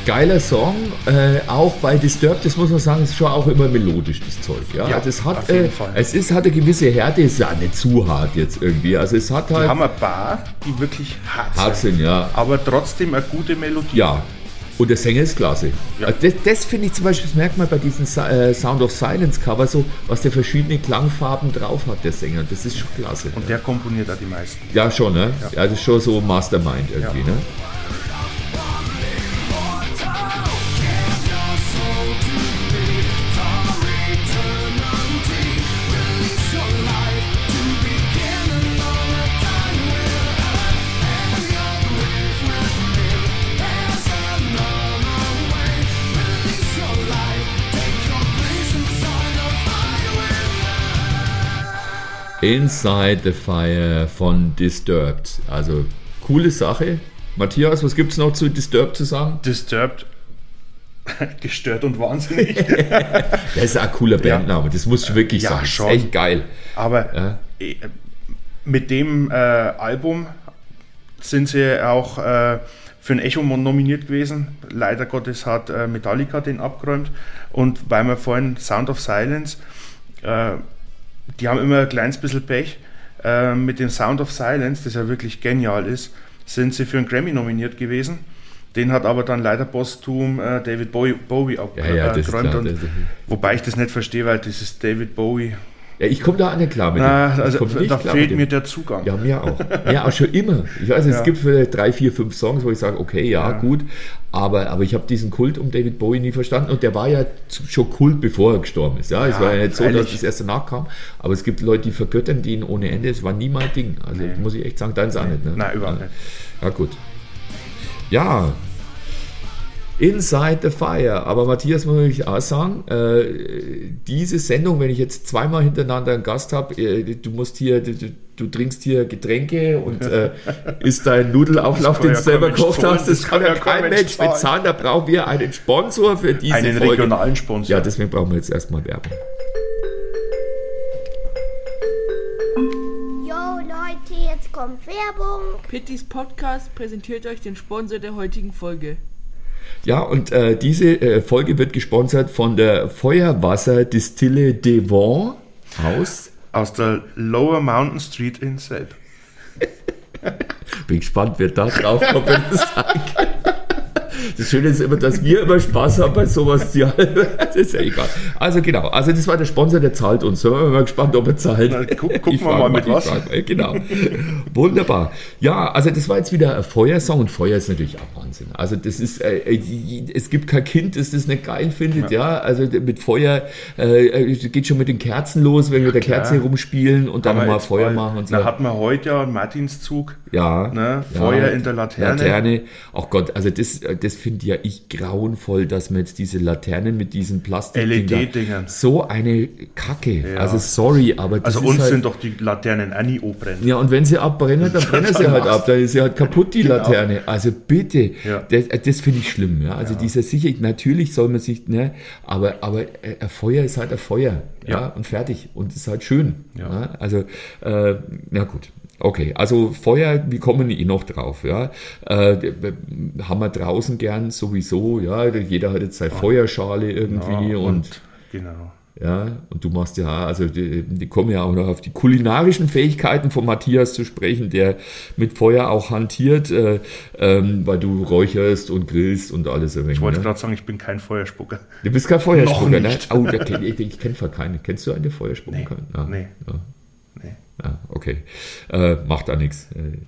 S1: geiler Song, äh, auch bei Disturbed, das muss man sagen, ist schon auch immer melodisch, das Zeug. Ja,
S2: Ja,
S1: also es hat,
S2: auf jeden
S1: äh,
S2: Fall.
S1: es ist, hat eine gewisse Härte, ist ja nicht zu hart jetzt irgendwie. Also es hat
S2: Die
S1: halt
S2: haben ein paar, die wirklich hart,
S1: hart
S2: sind,
S1: sind, ja.
S2: aber trotzdem eine gute Melodie.
S1: Ja. Und der Sänger ist klasse.
S2: Ja.
S1: Also Das, das finde ich zum Beispiel, das merkt man bei diesen Sa- äh, Sound of Silence Cover so, was der verschiedene Klangfarben drauf hat, der Sänger. Das ist schon klasse.
S2: Und der komponiert auch die meisten.
S1: Ja, schon, ne? Ja, das ist schon so Mastermind irgendwie,
S2: Ja.
S1: ne? Inside the Fire von Disturbed. Also, coole Sache. Matthias, was gibt es noch zu Disturbed zu sagen?
S2: Disturbed, gestört und wahnsinnig.
S1: Das ist ein cooler Bandname, das muss ich wirklich
S2: Ja,
S1: sagen.
S2: schon.
S1: Das ist echt geil.
S2: Aber
S1: Ja.
S2: äh, mit dem äh, Album sind sie auch äh, für ein Echo nominiert gewesen. Leider Gottes hat äh, Metallica den abgeräumt. Und weil wir vorhin Sound of Silence, äh, die haben immer ein kleines bisschen Pech. Äh, mit dem Sound of Silence, das ja wirklich genial ist, sind sie für einen Grammy nominiert gewesen. Den hat aber dann leider posthum äh, David Bowie, Bowie abgeräumt.
S1: Ja, ja, das ist klar,
S2: und,
S1: das ist-
S2: wobei ich das nicht verstehe, weil das ist David Bowie.
S1: Ja, ich komme da auch nicht klar mit
S2: Na,
S1: dem. Ich
S2: also
S1: komm nicht
S2: da
S1: klar
S2: fehlt
S1: mit dem.
S2: mir der Zugang.
S1: Ja, mir auch. Ja, auch schon immer. Ich weiß, es
S2: Ja.
S1: gibt vielleicht drei, vier, fünf Songs, wo ich sage, okay, ja,
S2: Ja.
S1: gut. Aber, aber ich habe diesen Kult um David Bowie nie verstanden. Und der war ja zu- schon Kult, bevor er gestorben ist. Ja, es
S2: Ja,
S1: war ja nicht so, dass
S2: freilich.
S1: das erst danach kam. Aber es gibt Leute, die vergöttern den ohne Ende. Es war nie mein Ding. Also
S2: Nee.
S1: muss ich echt sagen, deins auch nicht. Ne?
S2: Nein, überhaupt
S1: ja.
S2: nicht.
S1: Ja, gut. Ja. Inside the Fire. Aber Matthias, muss ich auch sagen, äh, diese Sendung, wenn ich jetzt zweimal hintereinander einen Gast habe, äh, du musst hier, du, du, du trinkst hier Getränke und äh, isst deinen Nudelauflauf,
S2: Das kann
S1: den
S2: ja
S1: du selber
S2: kein Mensch
S1: gekocht
S2: zahlen,
S1: hast. Das kann ja kein Mensch
S2: zahlen.
S1: bezahlen. Da brauchen wir einen Sponsor für diese
S2: Einen
S1: Folge.
S2: regionalen Sponsor.
S1: Ja, deswegen brauchen wir jetzt erstmal Werbung.
S5: Jo Leute, jetzt kommt Werbung.
S6: Pittys Podcast präsentiert euch den Sponsor der heutigen Folge.
S1: Ja, und äh, diese äh, Folge wird gesponsert von der Feuerwasser-Distille Devon aus.
S2: Aus der Lower Mountain Street in Selb.
S1: Bin gespannt, wer da drauf kommt, wenn das sagen kann. Das Schöne ist immer, dass wir immer Spaß haben bei sowas. Ja, das ist ja egal. Also genau, also das war der Sponsor, der zahlt uns. So, wir mal gespannt, ob er zahlt.
S2: Na, guck- gucken
S1: Ich
S2: wir
S1: frag
S2: mal, mit
S1: ich
S2: was.
S1: frag mal, Genau. Wunderbar. Ja, also das war jetzt wieder ein Feuersong und Feuer ist natürlich auch Wahnsinn. Also das ist, äh, äh, es gibt kein Kind, das das nicht geil findet. Ja, ja also mit Feuer äh, geht schon mit den Kerzen los, wenn wir mit der
S2: klar.
S1: Kerze rumspielen und dann
S2: Aber
S1: nochmal
S2: jetzt
S1: Feuer
S2: bald-
S1: machen und so.
S2: Da hat man heute ja einen Martinszug.
S1: Ja,
S2: Ne?
S1: ja,
S2: Feuer in der Laterne.
S1: Laterne. Ach Gott, also das, das finde ja ich grauenvoll, dass man jetzt diese Laternen mit diesen Plastik
S2: L E D-Dingern.
S1: so eine Kacke.
S2: Ja.
S1: Also sorry, aber das
S2: Also
S1: ist
S2: uns
S1: halt,
S2: sind doch die Laternen auch nie abbrennen.
S1: ja, und wenn sie abbrennen, dann brennen sie
S2: Dann
S1: halt
S2: machst-
S1: ab. Dann ist sie halt kaputt, die
S2: Genau.
S1: Laterne. Also bitte,
S2: Ja.
S1: das, das finde ich schlimm. Ja? Also dieser sicher, natürlich soll man sich, ne, aber, aber äh, ein Feuer ist halt ein Feuer. Ja,
S2: Ja.
S1: und fertig. Und ist halt schön. Ja.
S2: Ja.
S1: Also, äh, na gut. Okay, also Feuer, wie kommen eh noch drauf? Ja? Äh, haben wir draußen gern sowieso, ja, jeder hat jetzt seine Feuerschale irgendwie
S2: Ja,
S1: und
S2: genau.
S1: ja, und du machst ja, also die, die kommen ja auch noch auf die kulinarischen Fähigkeiten von Matthias zu sprechen, der mit Feuer auch hantiert, äh, ähm, weil du räucherst und grillst und alles.
S2: Ich wollte
S1: ne?
S2: gerade sagen, ich bin kein Feuerspucker.
S1: Du bist kein Feuerspucker,
S2: Noch
S1: ne?
S2: nicht.
S1: Oh, da kenn, ich, ich kenne keine. Kennst du eine Feuerspucker?
S2: Nee,
S1: Ah,
S2: nee.
S1: Ja,
S2: Nee.
S1: ja, okay. Äh, macht auch nichts.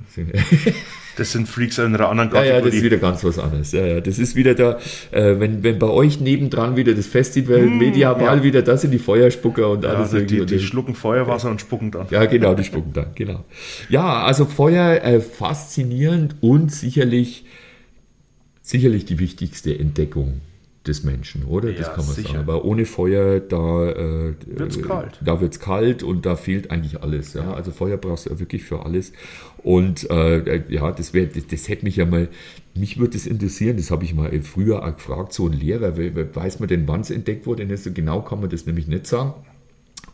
S2: Das sind Freaks in einer anderen
S1: Ja, ja,
S2: Kategorie.
S1: das ist wieder ganz was anderes. Ja, ja, das ist wieder da, äh, wenn, wenn bei euch nebendran wieder das Festival Mediaval
S2: ja.
S1: wieder, das sind die Feuerspucker und
S2: ja,
S1: alles
S2: die,
S1: irgendwie.
S2: die,
S1: und
S2: die
S1: das-
S2: schlucken Feuerwasser und spucken dann.
S1: Ja, genau, die spucken dann, genau. Ja, also Feuer äh, faszinierend und sicherlich, sicherlich die wichtigste Entdeckung des Menschen, oder? Das
S2: Ja,
S1: kann man
S2: sicher.
S1: sagen. Aber ohne Feuer, da äh,
S2: Wird's
S1: äh,
S2: kalt.
S1: Da wird's kalt und da fehlt eigentlich alles. Ja? Also Feuer brauchst du ja wirklich für alles. Und äh, ja, das wäre, das, das hätte mich ja mal, mich würde das interessieren, das habe ich mal früher auch gefragt, so ein Lehrer, we- we- weiß man denn, wann es entdeckt wurde? Nicht so genau kann man das nämlich nicht sagen.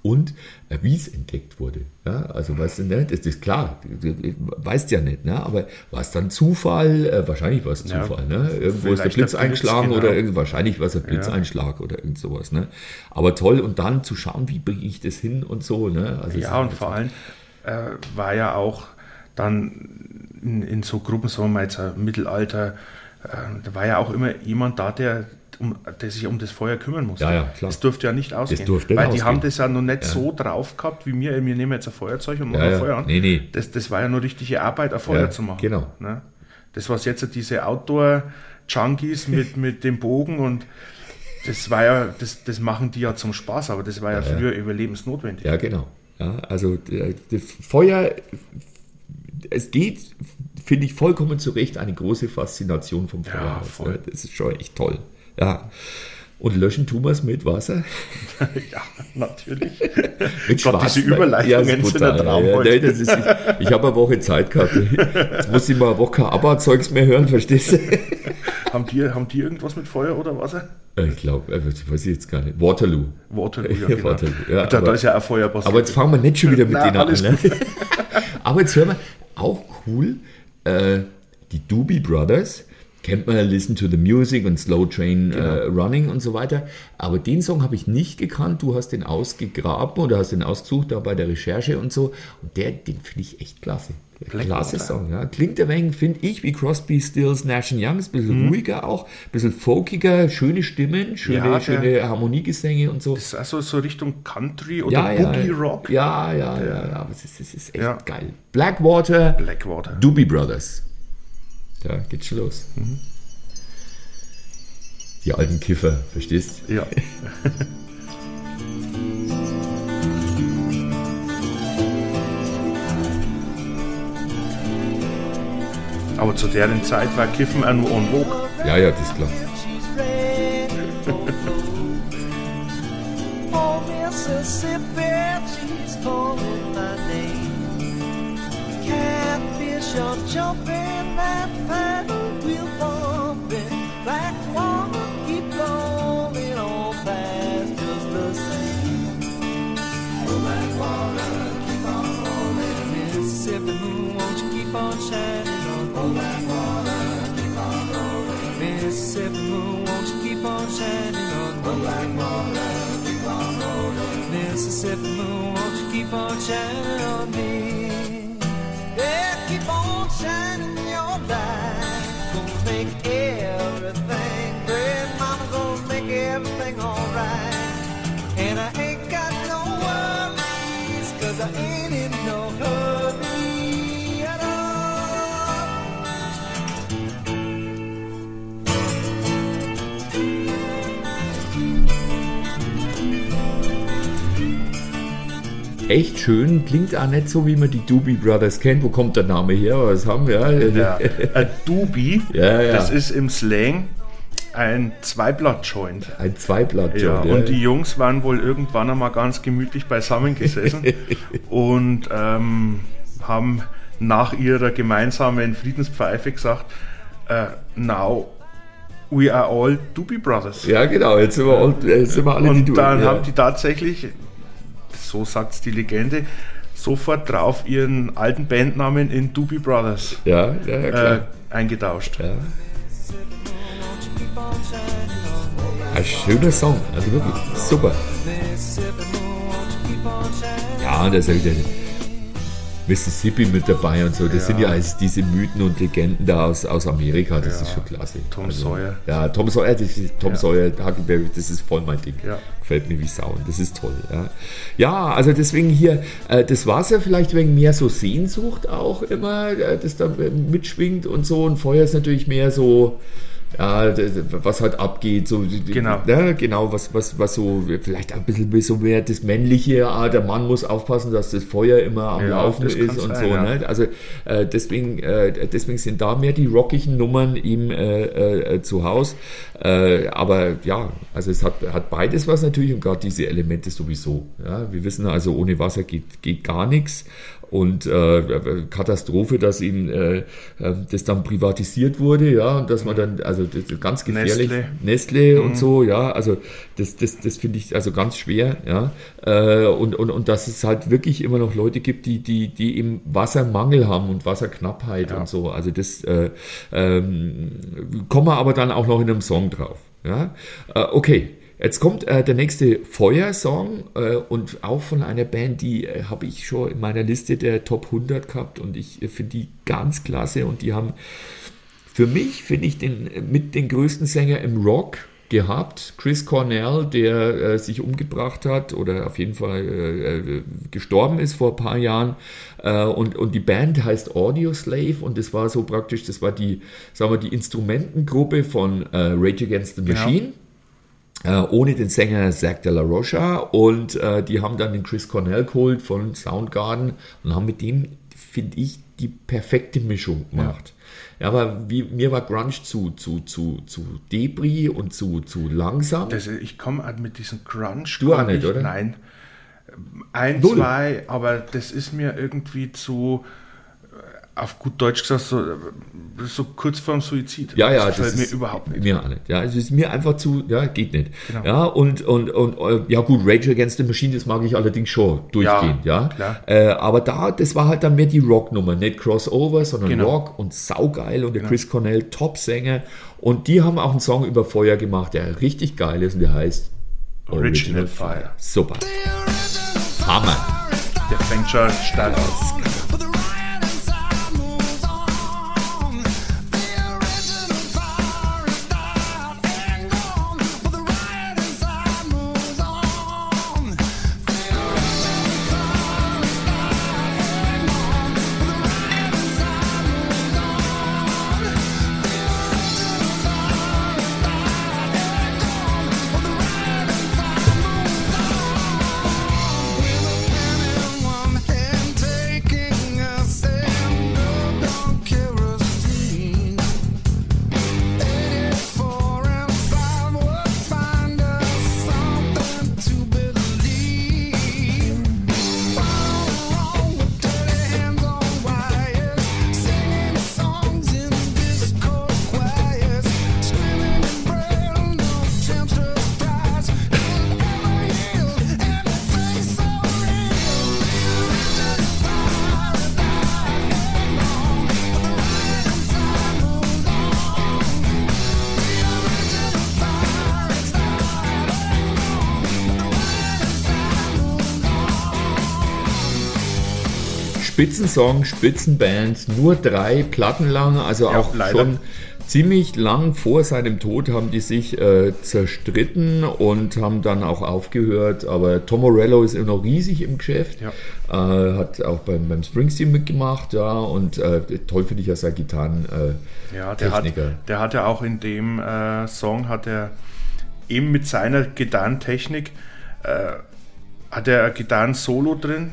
S1: und äh, wie es entdeckt wurde. Ja, also weißt du, ne, das ist klar, du, du weißt ja nicht, ne, aber war es dann Zufall? Äh, wahrscheinlich war es Zufall.
S2: Ja,
S1: ne? Irgendwo ist der
S2: vielleicht
S1: Blitz
S2: der Blitz,
S1: eingeschlagen
S2: genau.
S1: oder irgend, wahrscheinlich war es ein Blitzeinschlag oder irgend sowas. Ne? Aber toll, und dann zu schauen, wie bringe ich das hin und so. Ne? Also es
S2: Ja, und
S1: ist-
S2: vor allem äh, war ja auch dann in, in so Gruppen, sagen wir mal jetzt äh, Mittelalter, äh, da war ja auch immer jemand da, der, um, der sich um das Feuer kümmern musste.
S1: Ja, ja, klar.
S2: Das durfte ja nicht ausgehen.
S1: durfte nicht
S2: weil die
S1: ausgehen.
S2: haben das ja noch nicht so drauf gehabt, wie wir, wir nehmen jetzt ein Feuerzeug und machen
S1: Ja,
S2: ein
S1: ja.
S2: Feuer an.
S1: Nee, nee.
S2: Das, das war ja nur richtige Arbeit, ein Feuer
S1: Ja,
S2: zu machen.
S1: genau.
S2: Ne? Das, was jetzt diese Outdoor-Junkies mit, mit dem Bogen und das war ja, das, das machen die ja zum Spaß, aber das war ja, früher überlebensnotwendig.
S1: Ja, genau. Ja, also der, das Feuer, es geht, finde ich, vollkommen zu Recht eine große Faszination vom Feuer
S2: Ja,
S1: aus.
S2: voll.
S1: Ne? Das ist schon echt toll. Ja. Und löschen tun wir es mit Wasser?
S2: Ja, natürlich.
S1: Mit
S2: Gott, diese
S1: Schwarzwein.
S2: Überleitungen
S1: ist
S2: sind ein
S1: brutal.
S2: Traum
S1: Ja,
S2: heute.
S1: nee, das ist, ich ich habe eine Woche Zeit gehabt. Jetzt muss ich mal eine Woche kein ABBA-Zeugs mehr hören, verstehst du?
S2: Haben die, haben die irgendwas mit Feuer oder Wasser?
S1: Ich glaube, das weiß ich jetzt gar nicht. Waterloo.
S2: Waterloo, ja,
S1: Ja,
S2: genau.
S1: Waterloo, ja,
S2: da,
S1: aber-
S2: da ist ja auch Feuer passiert.
S1: Aber jetzt fangen wir nicht schon wieder mit
S2: Nein,
S1: denen an.
S2: alles
S1: Ne? Aber jetzt hören wir, auch cool, äh, die Doobie Brothers, kennt man ja, Listen to the Music und Slow Train
S2: Genau.
S1: äh, Running und so weiter. Aber den Song habe ich nicht gekannt. Du hast den ausgegraben oder hast den ausgesucht da bei der Recherche und so. Und der, den finde ich echt klasse. Klasse Song, ja. Klingt ein wenig, finde ich, wie Crosby, Stills, Nash and Young. Ist ein bisschen ruhiger auch, ein bisschen folkiger, schöne Stimmen, schöne,
S2: Ja, der-
S1: schöne Harmoniegesänge und so.
S2: Das ist also so Richtung Country oder
S1: Ja, ja,
S2: Boogie Rock.
S1: Ja, ja, ja, ja, aber es ist, es ist echt
S2: Ja.
S1: geil. Blackwater,
S2: Blackwater.
S1: Doobie Brothers. Da geht's schon los.
S2: Mhm.
S1: Die alten Kiffer, verstehst?
S2: Ja. Aber zu deren Zeit war Kiffen auch nur en vogue.
S1: Ja, ja, das ist klar.
S7: Oh, Mississippi, she's calling my name. Catfish are jumping, that paddle wheel bumping. Black water keep rolling on past just the same. Oh, black water keep on rolling. Mississippi moon, won't you keep on shining on me? Oh, black water keep on rolling. Mississippi moon, won't you keep on shining on me? Oh, black water. Mississippi moon, won't you keep on shining on me? Yeah, keep on shining your light. Gonna make everything great. Mama gonna make everything alright. And I ain't got no worries, cause I ain't in no hurry at all.
S1: Echt schön, klingt auch nicht so, wie man die Doobie Brothers kennt. Wo kommt der Name her? Was haben wir?
S2: Ja. Ein Doobie,
S1: Ja, ja.
S2: das ist im Slang ein Zweiblatt-Joint.
S1: Ein Zweiblatt.
S2: Ja, und die Jungs waren wohl irgendwann einmal ganz gemütlich beisammen gesessen und ähm, haben nach ihrer gemeinsamen Friedenspfeife gesagt, äh, now we are all Doobie Brothers.
S1: Ja, genau, jetzt sind wir, all, jetzt sind wir alle die
S2: Und
S1: Doobie.
S2: dann
S1: ja.
S2: haben die tatsächlich, so sagt es die Legende, sofort drauf ihren alten Bandnamen in Doobie Brothers
S1: Ja, ja, ja, klar.
S2: äh, eingetauscht.
S1: Ja. Ein schöner Song, also wirklich super. Ja, da ist ja wieder Mississippi mit dabei und so. Das
S2: Ja.
S1: sind ja alles diese Mythen und Legenden da aus, aus Amerika. Das
S2: Ja.
S1: ist schon klasse. Also,
S2: Tom Sawyer.
S1: Ja, Tom Sawyer, das ist, Tom
S2: Ja.
S1: Sawyer, Huckleberry, das ist voll mein Ding.
S2: Ja.
S1: Gefällt mir wie Sau. Und das ist toll. Ja, ja, also deswegen hier, äh, das Wasser vielleicht wegen mehr so Sehnsucht auch immer, äh, das da äh, mitschwingt und so. Und Feuer ist natürlich mehr so, ja, das, was halt abgeht. So, die-
S2: Genau.
S1: Ja, genau, was, was, was so, vielleicht ein bisschen wie so mehr das Männliche, ah, der Mann muss aufpassen, dass das Feuer immer am
S2: Ja,
S1: Laufen
S2: das
S1: ist
S2: kann
S1: und
S2: sein,
S1: so.
S2: ja.
S1: Ne? Also äh, deswegen, äh, deswegen sind da mehr die rockigen Nummern ihm äh, äh, zu Haus. Äh, aber ja, also es hat, hat beides was natürlich und gerade diese Elemente sowieso. Ja? Wir wissen also, ohne Wasser geht, geht gar nichts. und äh, Katastrophe, dass ihm äh, das dann privatisiert wurde, ja, und dass man dann, also das ist ganz gefährlich,
S2: Nestle,
S1: Nestle und so, ja, also das, das, das finde ich also ganz schwer, ja, äh, und, und, und dass es halt wirklich immer noch Leute gibt, die, die, die eben Wassermangel haben und Wasserknappheit
S2: Ja.
S1: und so, also das äh, ähm, kommen wir aber dann auch noch in einem Song drauf, ja, äh, okay. Jetzt kommt äh, der nächste Feuer-Song äh, und auch von einer Band, die äh, habe ich schon in meiner Liste der Top hundert gehabt und ich äh, finde die ganz klasse und die haben für mich, finde ich, den, mit den größten Sänger im Rock gehabt. Chris Cornell, der äh, sich umgebracht hat oder auf jeden Fall äh, gestorben ist vor ein paar Jahren. Äh, und, und die Band heißt Audioslave und das war so praktisch, das war die, sagen wir, die Instrumentengruppe von äh, Rage Against the Machine. Genau. Äh, ohne den Sänger Zach de la Rocha und äh, die haben dann den Chris Cornell geholt von Soundgarden und haben mit dem, finde ich, die perfekte Mischung gemacht. Ja, ja, aber wie, mir war Grunge zu, zu, zu, zu Debris und zu, zu langsam.
S2: Das, ich komme halt mit diesem Grunge.
S1: Du auch
S2: komm
S1: nicht,
S2: ich,
S1: oder?
S2: Nein. Ein,
S1: Null.
S2: zwei, aber das ist mir irgendwie zu, auf gut Deutsch gesagt, so, so kurz vorm Suizid.
S1: Ja, ja,
S2: das gefällt
S1: das
S2: mir
S1: ist
S2: überhaupt nicht.
S1: Mir auch nicht. Ja, es ist mir einfach zu, ja, geht nicht.
S2: Genau.
S1: Ja, und, und, und, äh, ja gut, Rage Against the Machine, das mag ich allerdings schon durchgehend, ja.
S2: Ja, klar.
S1: Äh, aber da, das war halt dann mehr die Rocknummer, nicht Crossover, sondern
S2: Genau.
S1: Rock und saugeil und der Chris Cornell, Top-Sänger. Und die haben auch einen Song über Feuer gemacht, der richtig geil ist und der heißt
S2: Original Fire.
S1: Super. Hammer.
S2: Der fängt schon stark an.
S1: Spitzensong, Spitzenband, nur drei Platten lang, also
S2: Ja,
S1: auch
S2: leider.
S1: schon ziemlich lang vor seinem Tod haben die sich äh, zerstritten und haben dann auch aufgehört, aber Tom Morello ist immer noch riesig im Geschäft,
S2: Ja.
S1: äh, hat auch beim, beim Springsteen mitgemacht, ja, und äh, toll finde ich ja sein Gitarren äh,
S2: Ja, der hat,
S1: Techniker.
S2: der hat ja auch in dem äh, Song, hat er eben mit seiner Gitarrentechnik, äh, hat er ein Gitarren-Solo drin,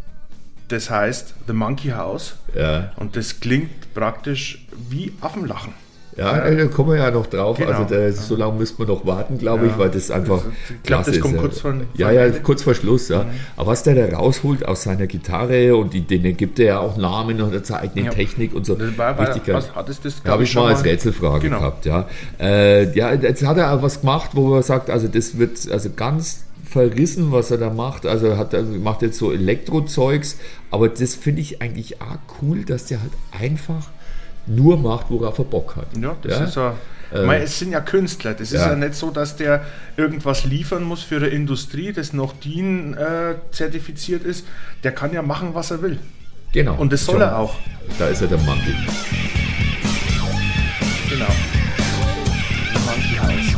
S2: das heißt The Monkey House,
S1: ja.
S2: und das klingt praktisch wie Affenlachen.
S1: Ja, da kommen wir ja noch drauf.
S2: Genau.
S1: Also da, so lange müssten wir noch warten, glaube
S2: Ja.
S1: ich, weil das einfach
S2: Ich glaube, das
S1: klasse
S2: kommt
S1: ist,
S2: kurz vor-
S1: Ja,
S2: vor
S1: ja,
S2: Ende.
S1: kurz vor Schluss, ja. Aber was der da rausholt aus seiner Gitarre und die, denen gibt er ja auch Namen und hat seine eigene
S2: Ja.
S1: Technik und so.
S2: Das war, war,
S1: Richtig geil.
S2: was hat es das?
S1: Da
S2: glaub
S1: habe ich
S2: schon
S1: mal als Rätselfrage
S2: Genau.
S1: gehabt, ja. Äh, ja, jetzt hat er auch was gemacht, wo er sagt, also das wird also ganz verrissen, was er da macht. Also hat er macht jetzt so Elektrozeugs, aber das finde ich eigentlich auch cool, dass der halt einfach nur macht, worauf er Bock hat.
S2: Ja, das
S1: Ja?
S2: ist ja. Ich meine, es sind ja Künstler. Das ist
S1: Ja.
S2: ja nicht so, dass der irgendwas liefern muss für eine Industrie, das noch D I N äh, zertifiziert ist. Der kann ja machen, was er will.
S1: Genau.
S2: Und das soll
S1: Schon.
S2: er auch.
S1: Da ist er der Monkey.
S2: Genau. The Monkey House.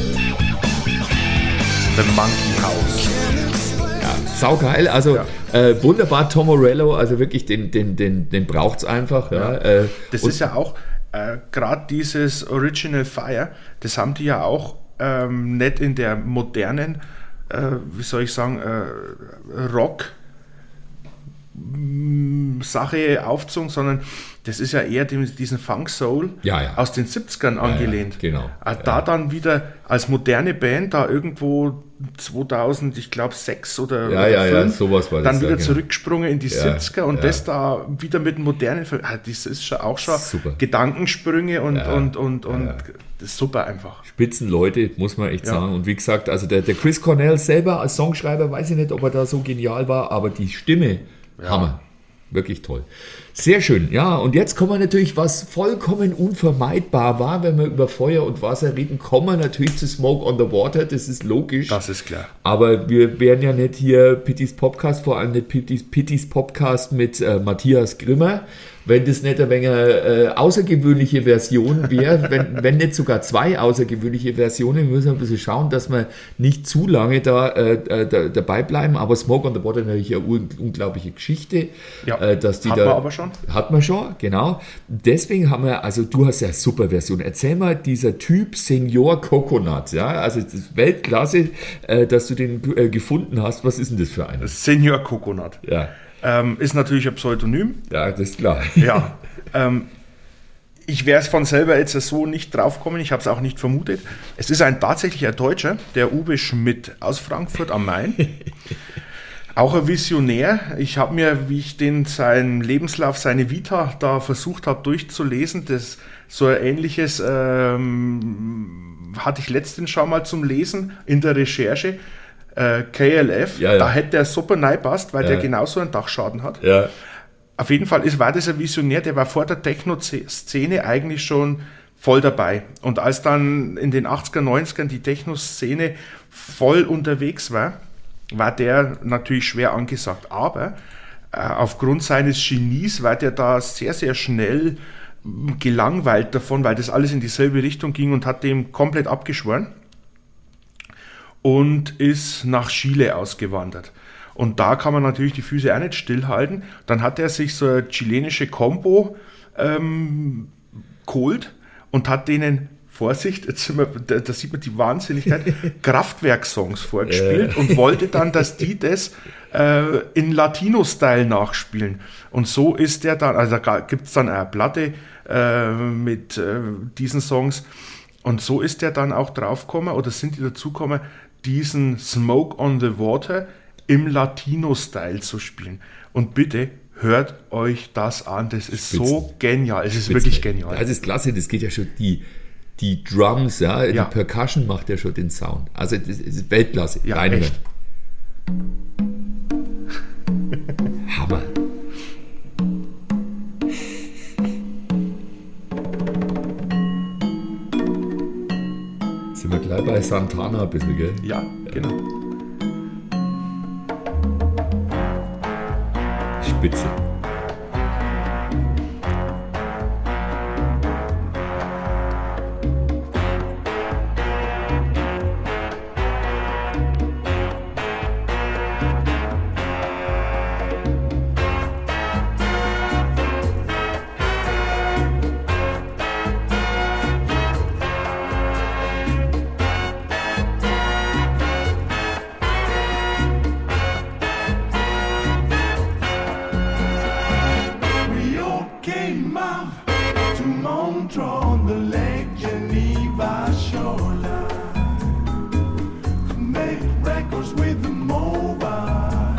S2: The Monkey House.
S1: Saugeil, also
S2: Ja.
S1: äh, wunderbar Tom Morello, also wirklich, den, den, den, den braucht es einfach. Ja. Äh,
S2: Das
S1: und-
S2: ist ja auch, äh, gerade dieses Original Fire, das haben die ja auch ähm, nicht in der modernen, äh, wie soll ich sagen, äh, Rock, Sache aufzogen, sondern das ist ja eher dem, diesen Funk-Soul
S1: Ja, ja.
S2: aus den siebzigern angelehnt.
S1: ja, genau.
S2: Ah, Da
S1: Ja.
S2: dann wieder als moderne Band da irgendwo zweitausend, ich glaube sechs oder,
S1: Ja,
S2: oder
S1: ja, ja,
S2: fünf,
S1: sowas war das,
S2: dann
S1: ja,
S2: wieder
S1: genau.
S2: zurückgesprungen in die
S1: Ja,
S2: siebziger und
S1: ja.
S2: das da wieder mit modernen, Ver- ah, das ist schon auch schon
S1: Super.
S2: Gedankensprünge und,
S1: Ja,
S2: und, und, und
S1: ja.
S2: das ist super einfach.
S1: Spitzenleute, muss man echt
S2: Ja.
S1: sagen. Und wie gesagt, also der, der Chris Cornell selber als Songschreiber, weiß ich nicht, ob er da so genial war, aber die Stimme, Hammer. Wirklich toll. Sehr schön. Ja, und jetzt kommen wir natürlich, was vollkommen unvermeidbar war, wenn wir über Feuer und Wasser reden, kommen wir natürlich zu Smoke on the Water, das ist logisch.
S2: Das ist klar.
S1: Aber wir wären ja nicht hier Pittys Podcast, vor allem nicht Pittys, Pittys Podcast mit äh, Matthias Grimmer, wenn das nicht eine wenig, äh, außergewöhnliche Version wäre, wenn, wenn nicht sogar zwei außergewöhnliche Versionen, wir müssen ein bisschen schauen, dass wir nicht zu lange da, äh, äh, da dabei bleiben, aber Smoke on the Water natürlich eine un unglaubliche Geschichte.
S2: Ja,
S1: äh, dass die
S2: hat
S1: da,
S2: man aber schon.
S1: Hat man schon, genau. Deswegen haben wir, also du hast ja eine super Version. Erzähl mal, dieser Typ Senior Coconut, ja, also das ist Weltklasse, äh, dass du den äh, gefunden hast. Was ist denn das für einer?
S2: Senior Coconut.
S1: Ja,
S2: Ähm, ist natürlich ein Pseudonym.
S1: ja, das ist klar.
S2: Ja. ähm, ich wäre es von selber jetzt so nicht draufgekommen, ich habe es auch nicht vermutet. Es ist ein tatsächlicher Deutscher, der Uwe Schmidt aus Frankfurt am Main. Auch ein Visionär. Ich habe mir, wie ich den seinen Lebenslauf, seine Vita da versucht habe durchzulesen, das so ein ähnliches ähm, hatte ich letztens schon mal zum Lesen in der Recherche. Äh, K L F,
S1: Ja, ja.
S2: da hätte der super reingepasst, weil
S1: Ja.
S2: der genauso einen Dachschaden hat.
S1: Ja,
S2: Auf jeden Fall ist, war das ein Visionär, der war vor der Techno-Szene eigentlich schon voll dabei. Und als dann in den achtziger, neunzigern die Techno-Szene voll unterwegs war, war der natürlich schwer angesagt. Aber äh, aufgrund seines Genies war der da sehr, sehr schnell mh, gelangweilt davon, weil das alles in dieselbe Richtung ging und hat dem komplett abgeschworen und ist nach Chile ausgewandert. Und da kann man natürlich die Füße auch nicht stillhalten. Dann hat er sich so eine chilenische Combo ähm, geholt und hat denen, Vorsicht, jetzt sind wir, da, da sieht man die Wahnsinnigkeit, Kraftwerk-Songs vorgespielt und wollte dann, dass die das äh, in Latino-Style nachspielen. Und so ist der dann, also da gibt es dann eine Platte äh, mit äh, diesen Songs. Und so ist der dann auch draufgekommen, oder sind die dazugekommen, diesen Smoke on the Water im Latino-Style zu spielen. Und bitte hört euch das an, das ist
S1: Spitze.
S2: so genial, es ist wirklich genial.
S1: Das ist klasse, das geht ja schon, die, die Drums, ja,
S2: Ja.
S1: die Percussion macht ja schon den Sound. Also das ist Weltklasse.
S2: Ja,
S1: Reinhören.
S2: echt.
S1: Hammer. Sind wir gleich bei Santana ein bisschen, gell?
S2: Ja, genau.
S1: Spitze.
S4: We all came out to Montreux on the Lake Geneva shoreline to make records with the mobile.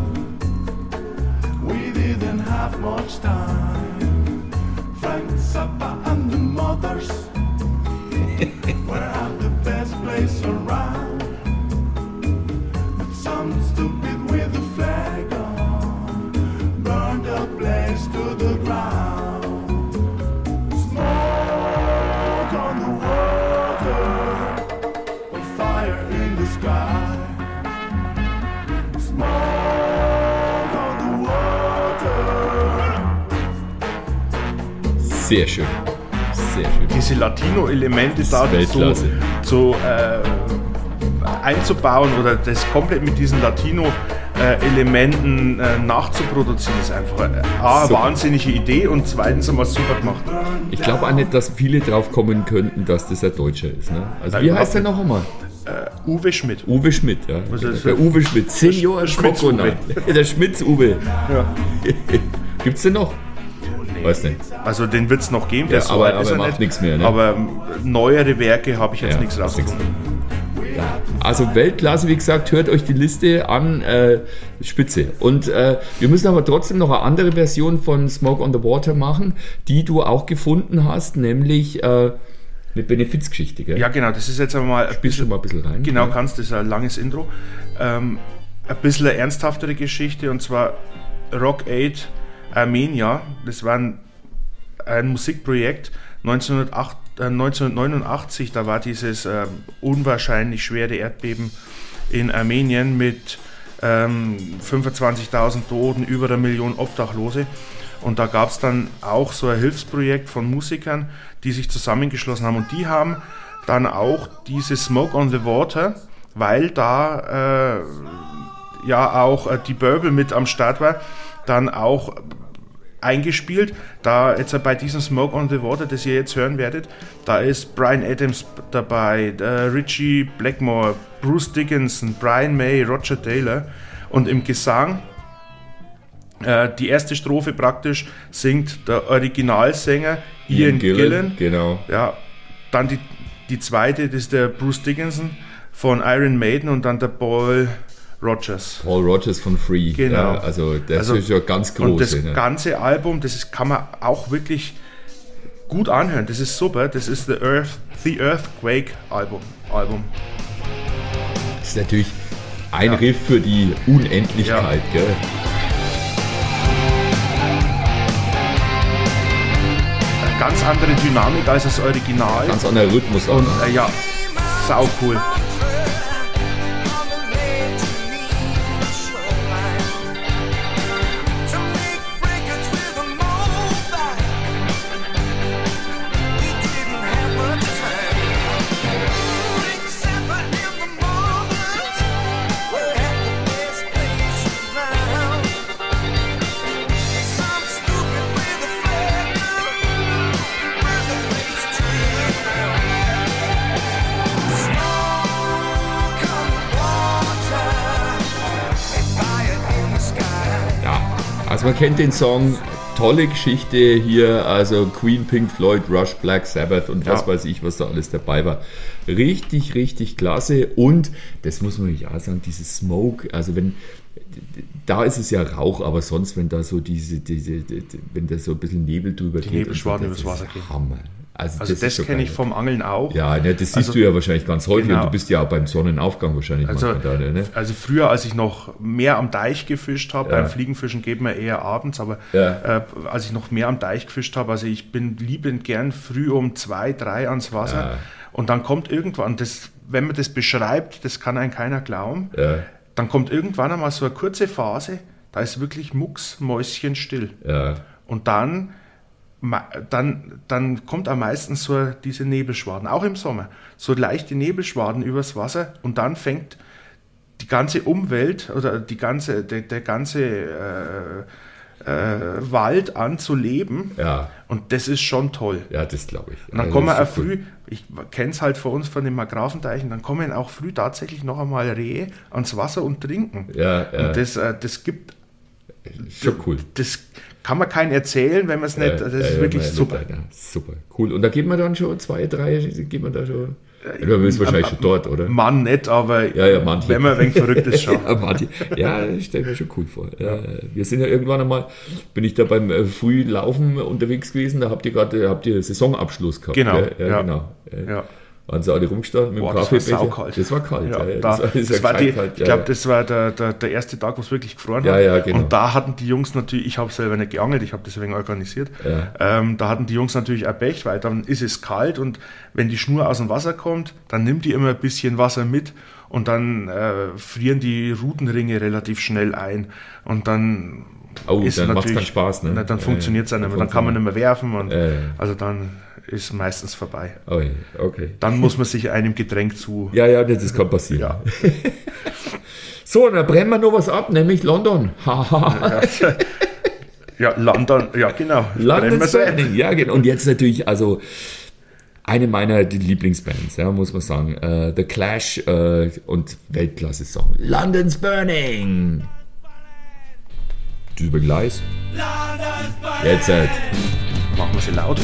S4: We didn't have much time. Frank Zappa and the Mothers were at the best place around. But some stupid with the flag on burned the place to the ground. Smoke on the water, a fire in the sky. Smoke on the water.
S1: Sehr schön. Sehr schön.
S2: Diese Latino-Elemente
S1: Das ist
S2: da so,
S1: Weltklasse.
S2: so äh, einzubauen oder das komplett mit diesen Latino-Elementen äh, nachzuproduzieren, ist einfach äh, A, eine
S1: Super.
S2: wahnsinnige Idee und zweitens haben wir es super gemacht.
S1: Ich glaube auch nicht, dass viele drauf kommen könnten, dass das ein Deutscher ist. Ne? Also
S2: Nein,
S1: wie
S2: überhaupt
S1: heißt der noch einmal?
S2: Äh, Uwe Schmidt.
S1: Uwe Schmidt, ja.
S2: Was ist
S1: Der
S2: das?
S1: Uwe Schmidt, Senior
S2: Schmitz-Uwe.
S1: Kokonat. Der Schmitz-Uwe.
S2: Ja.
S1: Gibt's den noch? Weiß nicht.
S2: Also den wird es noch geben, der
S1: Ja,
S2: ist so
S1: aber-
S2: alt
S1: aber
S2: ist er
S1: macht
S2: nicht.
S1: nichts mehr, ne?
S2: Aber ähm, neuere Werke habe ich jetzt
S1: Ja,
S2: nichts
S1: hast nichts
S2: rausgefunden.
S1: Also Weltklasse, wie gesagt, hört euch die Liste an, äh, Spitze. Und äh, wir müssen aber trotzdem noch eine andere Version von Smoke on the Water machen, die du auch gefunden hast, nämlich äh, eine Benefizgeschichte. Gell?
S2: Ja, genau, das ist jetzt einmal ein
S1: Spielst du
S2: bisschen,
S1: mal ein bisschen rein?
S2: genau,
S1: Ja.
S2: kannst, das ist ein langes Intro. Ähm, ein bisschen eine ernsthaftere Geschichte, und zwar Rock Aid Armenia. Das war ein, ein Musikprojekt neunzehnhundertacht, äh, neunzehnhundertneunundachtzig, da war dieses äh, unwahrscheinlich schwere Erdbeben in Armenien mit ähm, fünfundzwanzigtausend Toten, über eine Million Obdachlose. Und da gab es dann auch so ein Hilfsprojekt von Musikern, die sich zusammengeschlossen haben. Und die haben dann auch diese Smoke on the Water, weil da äh, ja auch äh, die Börbel mit am Start war, dann auch eingespielt. Da jetzt bei diesem Smoke on the Water, das ihr jetzt hören werdet, da ist Bryan Adams dabei, äh, Richie Blackmore, Bruce Dickinson, Brian May, Roger Taylor. Und im Gesang, äh, die erste Strophe praktisch, singt der Originalsänger Ian, Gillan.
S1: Genau.
S2: Ja, dann die, die zweite, das ist der Bruce Dickinson von Iron Maiden, und dann der Paul Rogers.
S1: Paul Rogers von Free.
S2: Genau.
S1: Ja, also das
S2: Also,
S1: ist ja ganz
S2: Und das
S1: groß. Ne?
S2: ganze Album, das ist, kann man auch wirklich gut anhören. Das ist super. Das ist The Earth, The Earthquake Album. Album.
S1: Das ist natürlich ein
S2: Ja.
S1: Riff für die Unendlichkeit. Gell?
S2: Eine ganz andere Dynamik als das Original.
S1: Ganz anderer Rhythmus. auch,
S2: Und
S1: ne?
S2: äh, ja, sau cool.
S1: Also man kennt den Song, tolle Geschichte hier, also Queen, Pink Floyd, Rush, Black Sabbath und was
S2: Ja.
S1: weiß ich, was da alles dabei war. Richtig, richtig klasse. Und, das muss man nicht auch sagen, dieses Smoke, also wenn, da ist es ja Rauch, aber sonst, wenn da so diese, diese, die, wenn da so ein bisschen Nebel drüber
S2: Die
S1: geht.
S2: Nebelschwaden
S1: und so,
S2: übers
S1: das
S2: Wasser
S1: ist
S2: gehen.
S1: Hammer. Also,
S2: Also
S1: ist
S2: das
S1: schon
S2: kenne ich
S1: geil.
S2: vom Angeln auch.
S1: Ja, ne, das siehst
S2: Also-
S1: du ja wahrscheinlich ganz häufig
S2: Genau.
S1: und du bist ja auch beim Sonnenaufgang wahrscheinlich
S2: Also,
S1: manchmal da, ne?
S2: also früher, als ich noch mehr am Deich gefischt habe,
S1: Ja.
S2: beim Fliegenfischen geht man eher abends, aber
S1: Ja.
S2: äh, als ich noch mehr am Deich gefischt habe, also ich bin liebend gern früh um zwei, drei ans Wasser,
S1: Ja.
S2: und dann kommt irgendwann, das, wenn man das beschreibt, das kann einem keiner glauben,
S1: Ja,
S2: dann kommt irgendwann einmal so eine kurze Phase, da ist wirklich mucksmäuschenstill.
S1: ja.
S2: Und dann, ma- dann, dann kommt am meisten so diese Nebelschwaden, auch im Sommer, so leichte Nebelschwaden übers Wasser, und dann fängt die ganze Umwelt oder die ganze, der, der ganze äh, äh, Wald an zu leben,
S1: Ja,
S2: und das ist schon toll.
S1: ja, das glaube ich.
S2: Und dann
S1: Also,
S2: kommen
S1: das
S2: auch
S1: ist so cool.
S2: früh, ich kenne es halt von uns, von den Markgrafenteichen, dann kommen auch früh tatsächlich noch einmal Rehe ans Wasser und trinken.
S1: Ja, ja.
S2: Und das, äh, das gibt,
S1: Schon cool.
S2: das kann man keinen erzählen, wenn man es nicht, das
S1: Ja,
S2: ist
S1: ja,
S2: wirklich
S1: ja,
S2: super.
S1: Ja, super, cool. Und da geht man dann schon zwei, drei, geht man da schon. Ja, du bist wahrscheinlich schon dort, oder?
S2: Mann nicht, aber
S1: Ja, ja, manche.
S2: wenn man ein wenig verrückt ist, schon.
S1: Ja, manche. Ja, ich stelle mir schon cool vor. Ja. Wir sind ja irgendwann einmal, bin ich da beim äh, Frühlaufen unterwegs gewesen, da habt ihr gerade habt ihr Saisonabschluss gehabt.
S2: Genau,
S1: gell? Ja,
S2: ja.
S1: genau. Äh,
S2: Ja.
S1: Waren sie alle rumgestanden mit
S2: Boah,
S1: dem
S2: das war
S1: Kaffeebecher?
S2: saukalt.
S1: Das war kalt.
S2: Ja,
S1: Ja, ja.
S2: da,
S1: Das war, das
S2: das
S1: war
S2: war die,
S1: kalt,
S2: ich
S1: ja,
S2: glaube,
S1: ja.
S2: das war der, der, der erste Tag, wo es wirklich gefroren
S1: Ja,
S2: hat.
S1: ja, genau.
S2: Und da hatten die Jungs natürlich, ich habe selber nicht geangelt, ich habe das deswegen organisiert,
S1: Ja.
S2: ähm, da hatten die Jungs natürlich auch Pech, weil dann ist es kalt, und wenn die Schnur aus dem Wasser kommt, dann nimmt die immer ein bisschen Wasser mit, und dann äh, frieren die Rutenringe relativ schnell ein, und dann
S1: Oh,
S2: ist
S1: dann macht's
S2: natürlich,
S1: keinen Spaß, ne?
S2: na, dann
S1: Ja,
S2: funktioniert es
S1: ja,
S2: nicht mehr,
S1: dann
S2: dann kann man nicht mehr werfen, und
S1: Ja, ja.
S2: also dann ist meistens vorbei.
S1: Oh, ja, okay.
S2: Dann muss man sich einem Getränk zu...
S1: Ja, ja, das, das kann passieren.
S2: Ja.
S1: So, dann brennen wir noch was ab, nämlich London. Haha.
S2: Ja, London, ja genau. Brennen
S1: London
S2: wir's ein.
S1: Burning, ja genau. Und jetzt natürlich, also eine meiner Lieblingsbands, ja, muss man sagen. Äh, The Clash äh, und Weltklasse-Song. London's Burning. Du über Gleis? Jetzt halt.
S2: Machen wir sie laut.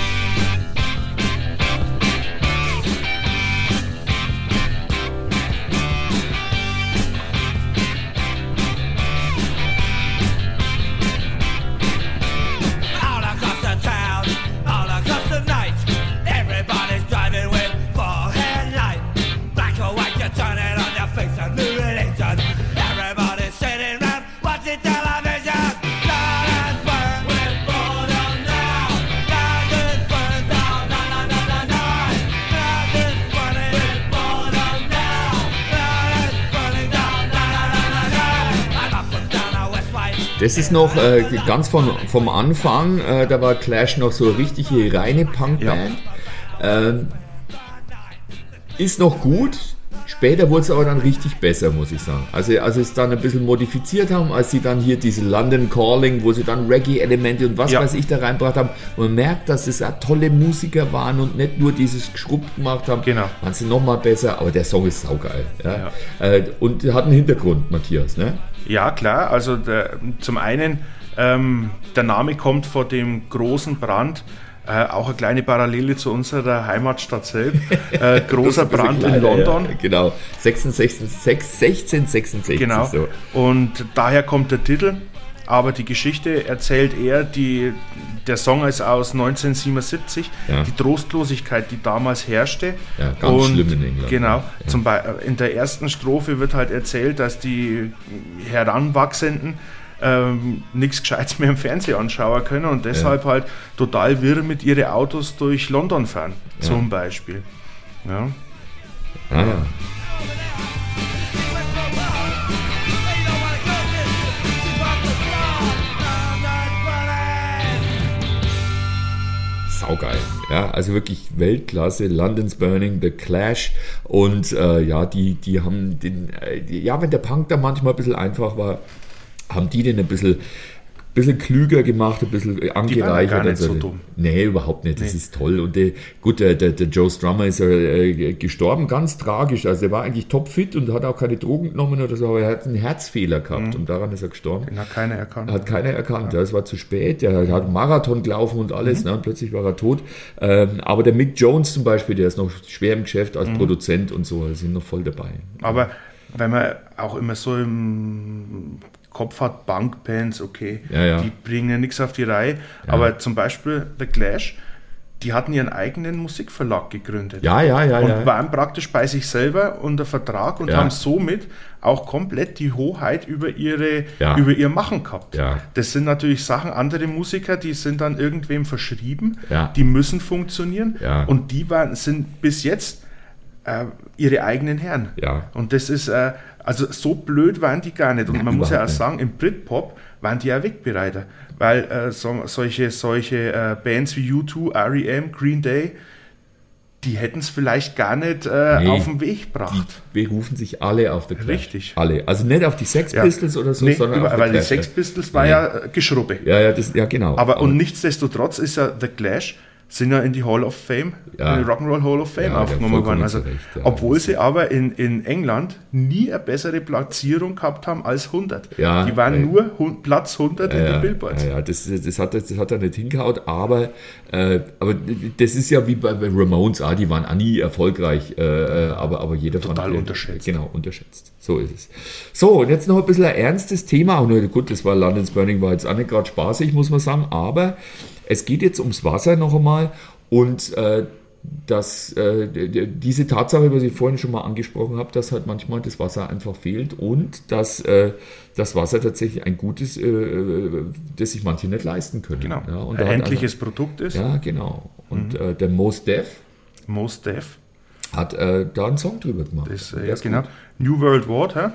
S7: All across the town, all across the night, everybody's driving with full headlight. Black or white, you turn it on your face and new religion. Everybody's sitting round watching television. London burn, we're born on now. London burns down, na na na na na. London's burning, we're born on now. London's burning down, na na na na na. I'm up and down our west side.
S1: Das ist noch äh, ganz von, vom Anfang, äh, da war Clash noch so eine richtige reine Punkband. Ähm, ist noch gut. Später wurde es aber dann richtig besser, muss ich sagen. Also als sie es dann ein bisschen modifiziert haben, als sie dann hier diese London Calling, wo sie dann Reggae-Elemente und was
S2: Ja.
S1: weiß ich da reingebracht haben, und man merkt, dass es auch tolle Musiker waren und nicht nur dieses Geschrubbt gemacht haben,
S2: Genau.
S1: waren sie nochmal besser, aber der Song ist saugeil. Ja? Äh, und hat einen Hintergrund, Matthias, ne?
S2: Ja, klar. Also der, zum einen, ähm, der Name kommt vor dem großen Brand. Äh, auch eine kleine Parallele zu unserer Heimatstadt selbst. Äh, großer
S1: Das ist ein
S2: Brand
S1: bisschen
S2: in
S1: kleiner,
S2: London.
S1: Ja, genau, sechzehnhundertsechsundsechzig.
S2: Genau.
S1: So.
S2: Und daher kommt der Titel. Aber die Geschichte erzählt eher, die, der Song ist aus neunzehnhundertsiebenundsiebzig,
S1: Ja.
S2: die Trostlosigkeit, die damals herrschte.
S1: Ja, ganz schlimm in England.
S2: Genau.
S1: Ja.
S2: Zum Be- in der ersten Strophe wird halt erzählt, dass die Heranwachsenden ähm, nichts Gescheites mehr im Fernsehen anschauen können und deshalb halt total wirr mit ihren Autos durch London fahren, zum Beispiel. Ja.
S1: Ah, ja. Saugeil, ja, also wirklich Weltklasse, London's Burning, The Clash und äh, ja, die, die haben den, äh, die, ja, wenn der Punk da manchmal ein bisschen einfach war, haben die den ein bisschen, bisschen klüger gemacht, ein bisschen angereichert.
S2: gar nicht
S1: Also,
S2: so dumm.
S1: Nee, überhaupt nicht, das
S2: Nee.
S1: ist toll und der, gut, der, der, der Joe Strummer ist ja äh, gestorben, ganz tragisch, also er war eigentlich topfit und hat auch keine Drogen genommen oder so, aber er hat einen Herzfehler gehabt und daran ist er gestorben.
S2: Den hat keiner erkannt.
S1: Hat keiner erkannt, ja. Es war zu spät, der hat einen Marathon gelaufen und alles, ne, und plötzlich war er tot. Ähm, aber der Mick Jones zum Beispiel, der ist noch schwer im Geschäft als Produzent und so, die sind noch voll dabei.
S2: Aber wenn man auch immer so im Kopf hat, Punkbands, okay,
S1: Ja, ja.
S2: die bringen ja nichts auf die Reihe. Aber zum Beispiel The Clash, die hatten ihren eigenen Musikverlag gegründet.
S1: Ja, ja, ja,
S2: und
S1: ja.
S2: waren praktisch bei sich selber unter Vertrag und
S1: Ja.
S2: haben somit auch komplett die Hoheit über, ihre,
S1: Ja.
S2: über ihr Machen gehabt.
S1: Ja.
S2: Das sind natürlich Sachen, andere Musiker, die sind dann irgendwem verschrieben,
S1: Ja.
S2: die müssen funktionieren
S1: Ja.
S2: und die waren, sind bis jetzt äh, ihre eigenen Herren.
S1: Ja.
S2: Und das ist, äh, also so blöd waren die gar nicht. Und
S1: Ja,
S2: man muss ja auch
S1: überhaupt nicht.
S2: sagen, im Britpop waren die ja Wegbereiter. Weil äh, so, solche, solche äh, Bands wie U zwei, R E M, Green Day, die hätten es vielleicht gar nicht äh,
S1: Nee.
S2: auf den Weg gebracht.
S1: Die berufen sich alle auf The Clash.
S2: Richtig.
S1: Alle. Also nicht auf die Sex
S2: Ja.
S1: Pistols oder so,
S2: Nee,
S1: sondern
S2: über,
S1: auf The
S2: weil die
S1: Clash.
S2: Sex Pistols war
S1: Nee.
S2: ja äh, Geschrubbe.
S1: Ja, ja, das, ja, genau.
S2: Aber und nichtsdestotrotz ist ja The Clash sind ja in die Hall of Fame,
S1: Ja.
S2: in die Rock'n'Roll Hall of Fame
S1: Ja,
S2: aufgenommen
S1: vollkommen
S2: worden. Also,
S1: zu Recht, ja.
S2: obwohl sie aber in, in England nie eine bessere Platzierung gehabt haben als hundert.
S1: Ja,
S2: die waren
S1: weil-
S2: nur hun- Platz hundert in
S1: ja,
S2: den Billboards.
S1: Ja, ja, das, das, hat, das hat er nicht hingehaut, aber, äh, aber das ist ja wie bei bei Ramones, ah, die waren auch nie erfolgreich, äh, äh, aber, aber jeder
S2: Total
S1: fand,
S2: unterschätzt.
S1: Genau, unterschätzt. So ist es. So, und jetzt noch ein bisschen ein ernstes Thema. Und gut, das war London's Burning, war jetzt auch nicht gerade spaßig, muss man sagen, aber es geht jetzt ums Wasser noch einmal und äh, dass äh, d- diese Tatsache, was ich vorhin schon mal angesprochen habe, dass halt manchmal das Wasser einfach fehlt und dass äh, das Wasser tatsächlich ein gutes, äh, äh, das sich manche nicht leisten können.
S2: Genau.
S1: Ja, und
S2: ein
S1: da hat
S2: endliches Produkt ist.
S1: Also, ja, genau. Und
S2: Mhm.
S1: äh, der Mos Def
S2: Mos Def.
S1: hat äh, da einen Song drüber gemacht.
S2: Das,
S1: Der
S2: äh, ja,
S1: ist
S2: genau.
S1: gut.
S2: New World Water.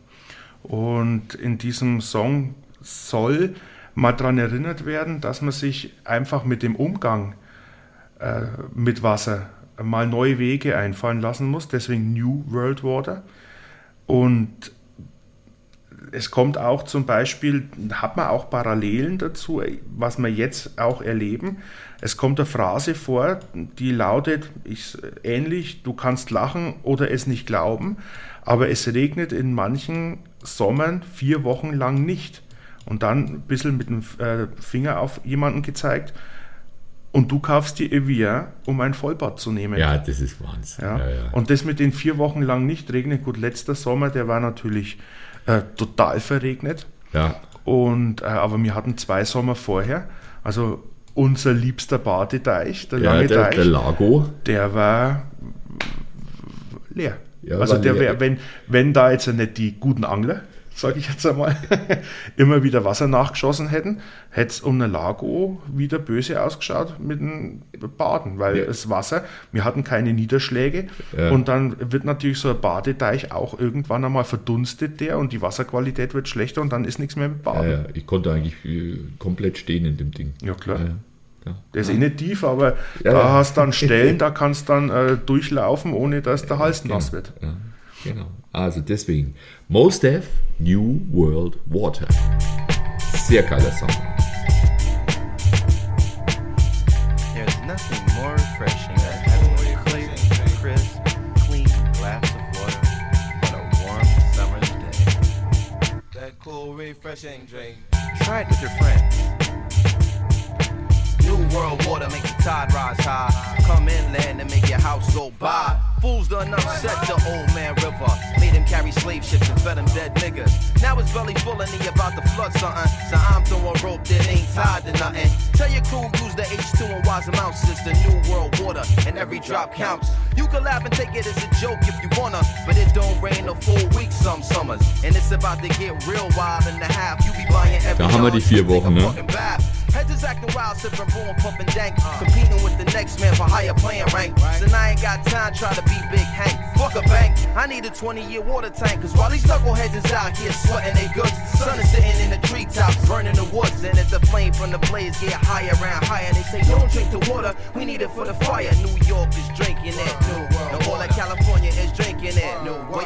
S2: Und in diesem Song soll mal daran erinnert werden, dass man sich einfach mit dem Umgang äh, mit Wasser mal neue Wege einfallen lassen muss. Deswegen New World Water. Und es kommt auch zum Beispiel, hat man auch Parallelen dazu, was wir jetzt auch erleben. Es kommt eine Phrase vor, die lautet, ich, ähnlich, du kannst lachen oder es nicht glauben, aber es regnet in manchen Sommern vier Wochen lang nicht. Und dann ein bisschen mit dem äh, Finger auf jemanden gezeigt, und du kaufst dir Evian, um ein Vollbad zu nehmen.
S1: Ja, das ist Wahnsinn.
S2: Ja.
S1: Ja, ja.
S2: Und das mit den vier Wochen lang nicht regnen, gut, letzter Sommer, der war natürlich äh, total verregnet.
S1: Ja.
S2: Und, äh, aber wir hatten zwei Sommer vorher, also unser liebster Badeteich, der
S1: Ja,
S2: lange
S1: der,
S2: Teich,
S1: der Lago.
S2: der war leer.
S1: Ja,
S2: also
S1: war
S2: der
S1: leer.
S2: wär, wenn, wenn da jetzt nicht die guten Angler, sage ich jetzt einmal, immer wieder Wasser nachgeschossen hätten, hätte es um ein Lago wieder böse ausgeschaut mit dem Baden, weil
S1: Ja.
S2: das Wasser, wir hatten keine Niederschläge,
S1: Ja.
S2: und dann wird natürlich so ein Badeteich auch irgendwann einmal verdunstet der und die Wasserqualität wird schlechter und dann ist nichts mehr mit
S1: Ja,
S2: Baden.
S1: ja. Ich konnte eigentlich äh, komplett stehen in dem Ding.
S2: Ja, klar.
S1: Ja, ja.
S2: Der ist eh nicht tief, aber
S1: Ja,
S2: da
S1: ja.
S2: hast du dann Stellen, da kannst du dann äh, durchlaufen, ohne dass der Hals nass wird.
S1: Ja, genau. Also deswegen, Mos Def, New World Water. Sehr geiler Song.
S8: There's nothing more refreshing than having a clear, crisp, clean glass of water on a warm summer's day.
S9: That cool, refreshing drink.
S8: Try it with your friends.
S9: New world water make the tide rise high. Come inland and make your house go by. Fools done upset the old man river. Made him carry slave ships and fed him dead niggas. Now his belly full and he about to flood something. So I'm throwing rope that ain't tied to nothing. Tell your crew use the H two and wise amounts. It's the new world water and every drop counts. You can laugh and take it as a joke if you wanna, but it don't rain a full week some summers. And it's about to get real wild in the half. You be buying every
S1: Da haben wir die
S9: yard,
S1: vier
S9: you think
S1: Wochen,
S9: a
S1: ne?
S9: fucking bath. Heads is acting wild, sipping brew and pumping dank. Competing with the next man for higher playing rank. So now I ain't got time try to be Big Hank. Fuck a bank, I need a twenty year water tank. Cause while these knuckleheads is out here sweating they goods, the sun is sitting in the treetops, burning the woods. And as the flame from the blaze get higher and higher, they say don't drink the water, we need it for the fire. New York is drinking it, and all of California is drinking it.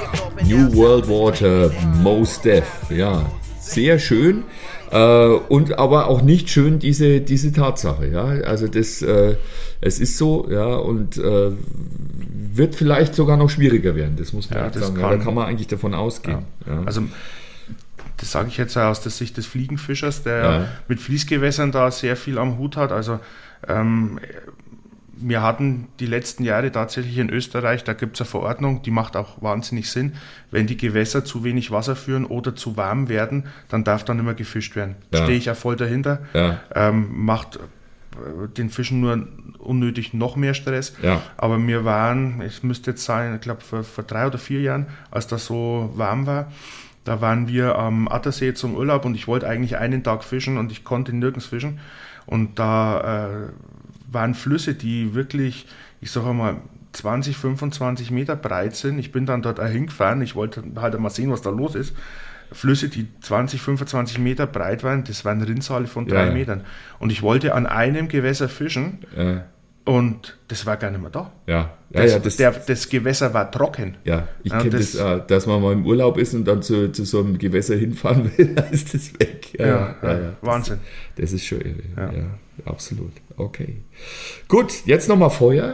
S1: New World Water, Mos Def. Ja, sehr schön. Äh, und aber auch nicht schön diese, diese Tatsache, ja. Also das, äh, es ist so, ja, und äh, wird vielleicht sogar noch schwieriger werden, das muss man
S2: Ja,
S1: halt
S2: das
S1: sagen.
S2: kann-
S1: ja, da kann man eigentlich davon ausgehen. Ja.
S2: Ja. Also das sage ich jetzt aus der Sicht des Fliegenfischers, der
S1: Ja.
S2: mit Fließgewässern da sehr viel am Hut hat. Also ähm, wir hatten die letzten Jahre tatsächlich in Österreich, da gibt es eine Verordnung, die macht auch wahnsinnig Sinn. Wenn die Gewässer zu wenig Wasser führen oder zu warm werden, dann darf dann immer gefischt werden.
S1: Ja.
S2: Stehe ich auch voll dahinter.
S1: Ja.
S2: Ähm, macht äh, den Fischen nur unnötig noch mehr Stress.
S1: Ja.
S2: Aber wir waren, es müsste jetzt sein, ich glaube vor, vor drei oder vier Jahren, als das so warm war, da waren wir am Attersee zum Urlaub und ich wollte eigentlich einen Tag fischen und ich konnte nirgends fischen. Und da äh, waren Flüsse, die wirklich, ich sage mal, zwanzig, fünfundzwanzig Meter breit sind. Ich bin dann dort auch hingefahren, ich wollte halt mal sehen, was da los ist. Flüsse, die zwanzig, fünfundzwanzig Meter breit waren, das waren Rinnsale von drei
S1: Ja.
S2: Metern. Und ich wollte an einem Gewässer fischen
S1: Ja.
S2: und das war gar nicht mehr da.
S1: Ja, ja,
S2: Das,
S1: ja, das,
S2: der, das Gewässer war trocken.
S1: ja, ich
S2: Ja,
S1: kenne das,
S2: das-
S1: äh, dass man mal im Urlaub ist und dann zu, zu so einem Gewässer hinfahren will, da ist das weg.
S2: Ja, ja, Wahnsinn.
S1: Das, das ist schon irre. Ja.
S2: Ja.
S1: absolut. Okay. Gut, jetzt nochmal Feuer.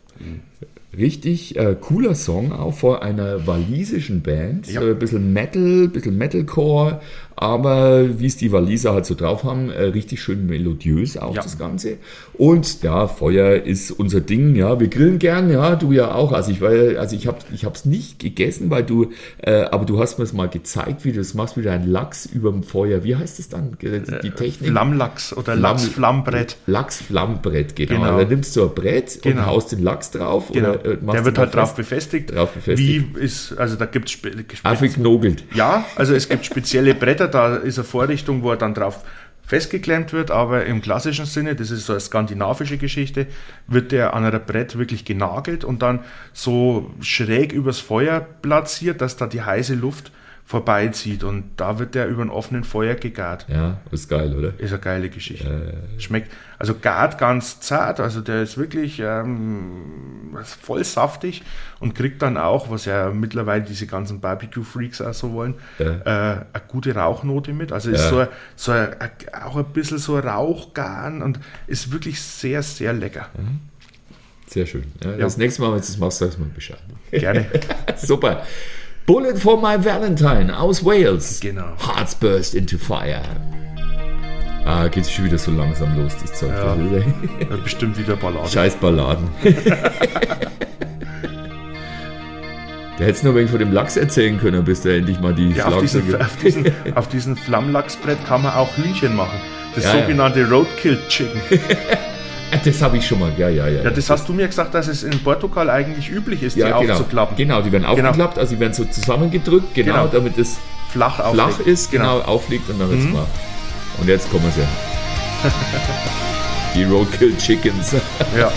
S1: Richtig äh, cooler Song, auch vor einer walisischen Band.
S2: Ja.
S1: Äh, bisschen Metal, bisschen Metalcore, aber wie es die Waliser halt so drauf haben, äh, richtig schön melodiös auch
S2: Ja.
S1: das Ganze. Und ja, Feuer ist unser Ding, ja. Wir grillen gern, ja, du ja auch. Also ich, weil, also ich habe ich hab's nicht gegessen, weil du, äh, aber du hast mir es mal gezeigt, wie du das machst, wie du einen Lachs über dem Feuer, wie heißt das dann? Die die Technik?
S2: Flammlachs oder
S1: Flamm-
S2: Lachsflammbrett.
S1: Lachsflammbrett, genau.
S2: Genau.
S1: Da nimmst du ein Brett
S2: Genau.
S1: und haust den Lachs drauf.
S2: Genau.
S1: Oder, äh, machst
S2: Der wird
S1: ihn
S2: halt drauf
S1: fest.
S2: befestigt.
S1: Drauf befestigt.
S2: Wie ist, also da gibt es spe
S1: Affig genogelt.
S2: Ja, also es gibt spezielle Bretter, da ist eine Vorrichtung, wo er dann drauf festgeklemmt wird, aber im klassischen Sinne, das ist so eine skandinavische Geschichte, wird der an einem Brett wirklich genagelt und dann so schräg übers Feuer platziert, dass da die heiße Luft vorbeizieht und da wird der über ein offenen Feuer gegart.
S1: Ja, ist geil, oder?
S2: Ist eine geile Geschichte. Äh. Schmeckt, also gart ganz zart, also der ist wirklich ähm, voll saftig und kriegt dann auch, was ja mittlerweile diese ganzen Barbecue-Freaks auch so wollen, ja. äh, eine gute Rauchnote mit. Also ist ja. so, ein, so ein, auch ein bisschen so Rauchgarn und ist wirklich sehr, sehr lecker.
S1: Mhm. Sehr schön. Ja, das ja. nächste Mal, wenn du das machst, sagst du mir Bescheid.
S2: Gerne.
S1: Super. Bullet for my Valentine aus Wales.
S2: Genau.
S1: Hearts burst into fire. Ah, geht schon wieder so langsam los, das Zeug.
S2: Ja, ja, bestimmt wieder Balladen.
S1: Scheiß Balladen. Der hätte es nur wegen von dem Lachs erzählen können, bis der endlich mal die
S2: ja, auf diesen, auf, diesen, auf diesen Flammlachsbrett kann man auch Hühnchen machen. Das ja, sogenannte ja. Roadkill Chicken.
S1: Das habe ich schon mal, ja, ja, ja.
S2: Ja, das hast du mir gesagt, dass es in Portugal eigentlich üblich ist, die
S1: ja, genau.
S2: aufzuklappen.
S1: Genau, die werden aufgeklappt, genau. also die werden so zusammengedrückt, genau, genau. damit es
S2: flach,
S1: flach ist, genau, genau, aufliegt und dann wird's
S2: Mhm.
S1: mal. Und jetzt kommen sie. Die Roadkill Chickens.
S2: Ja.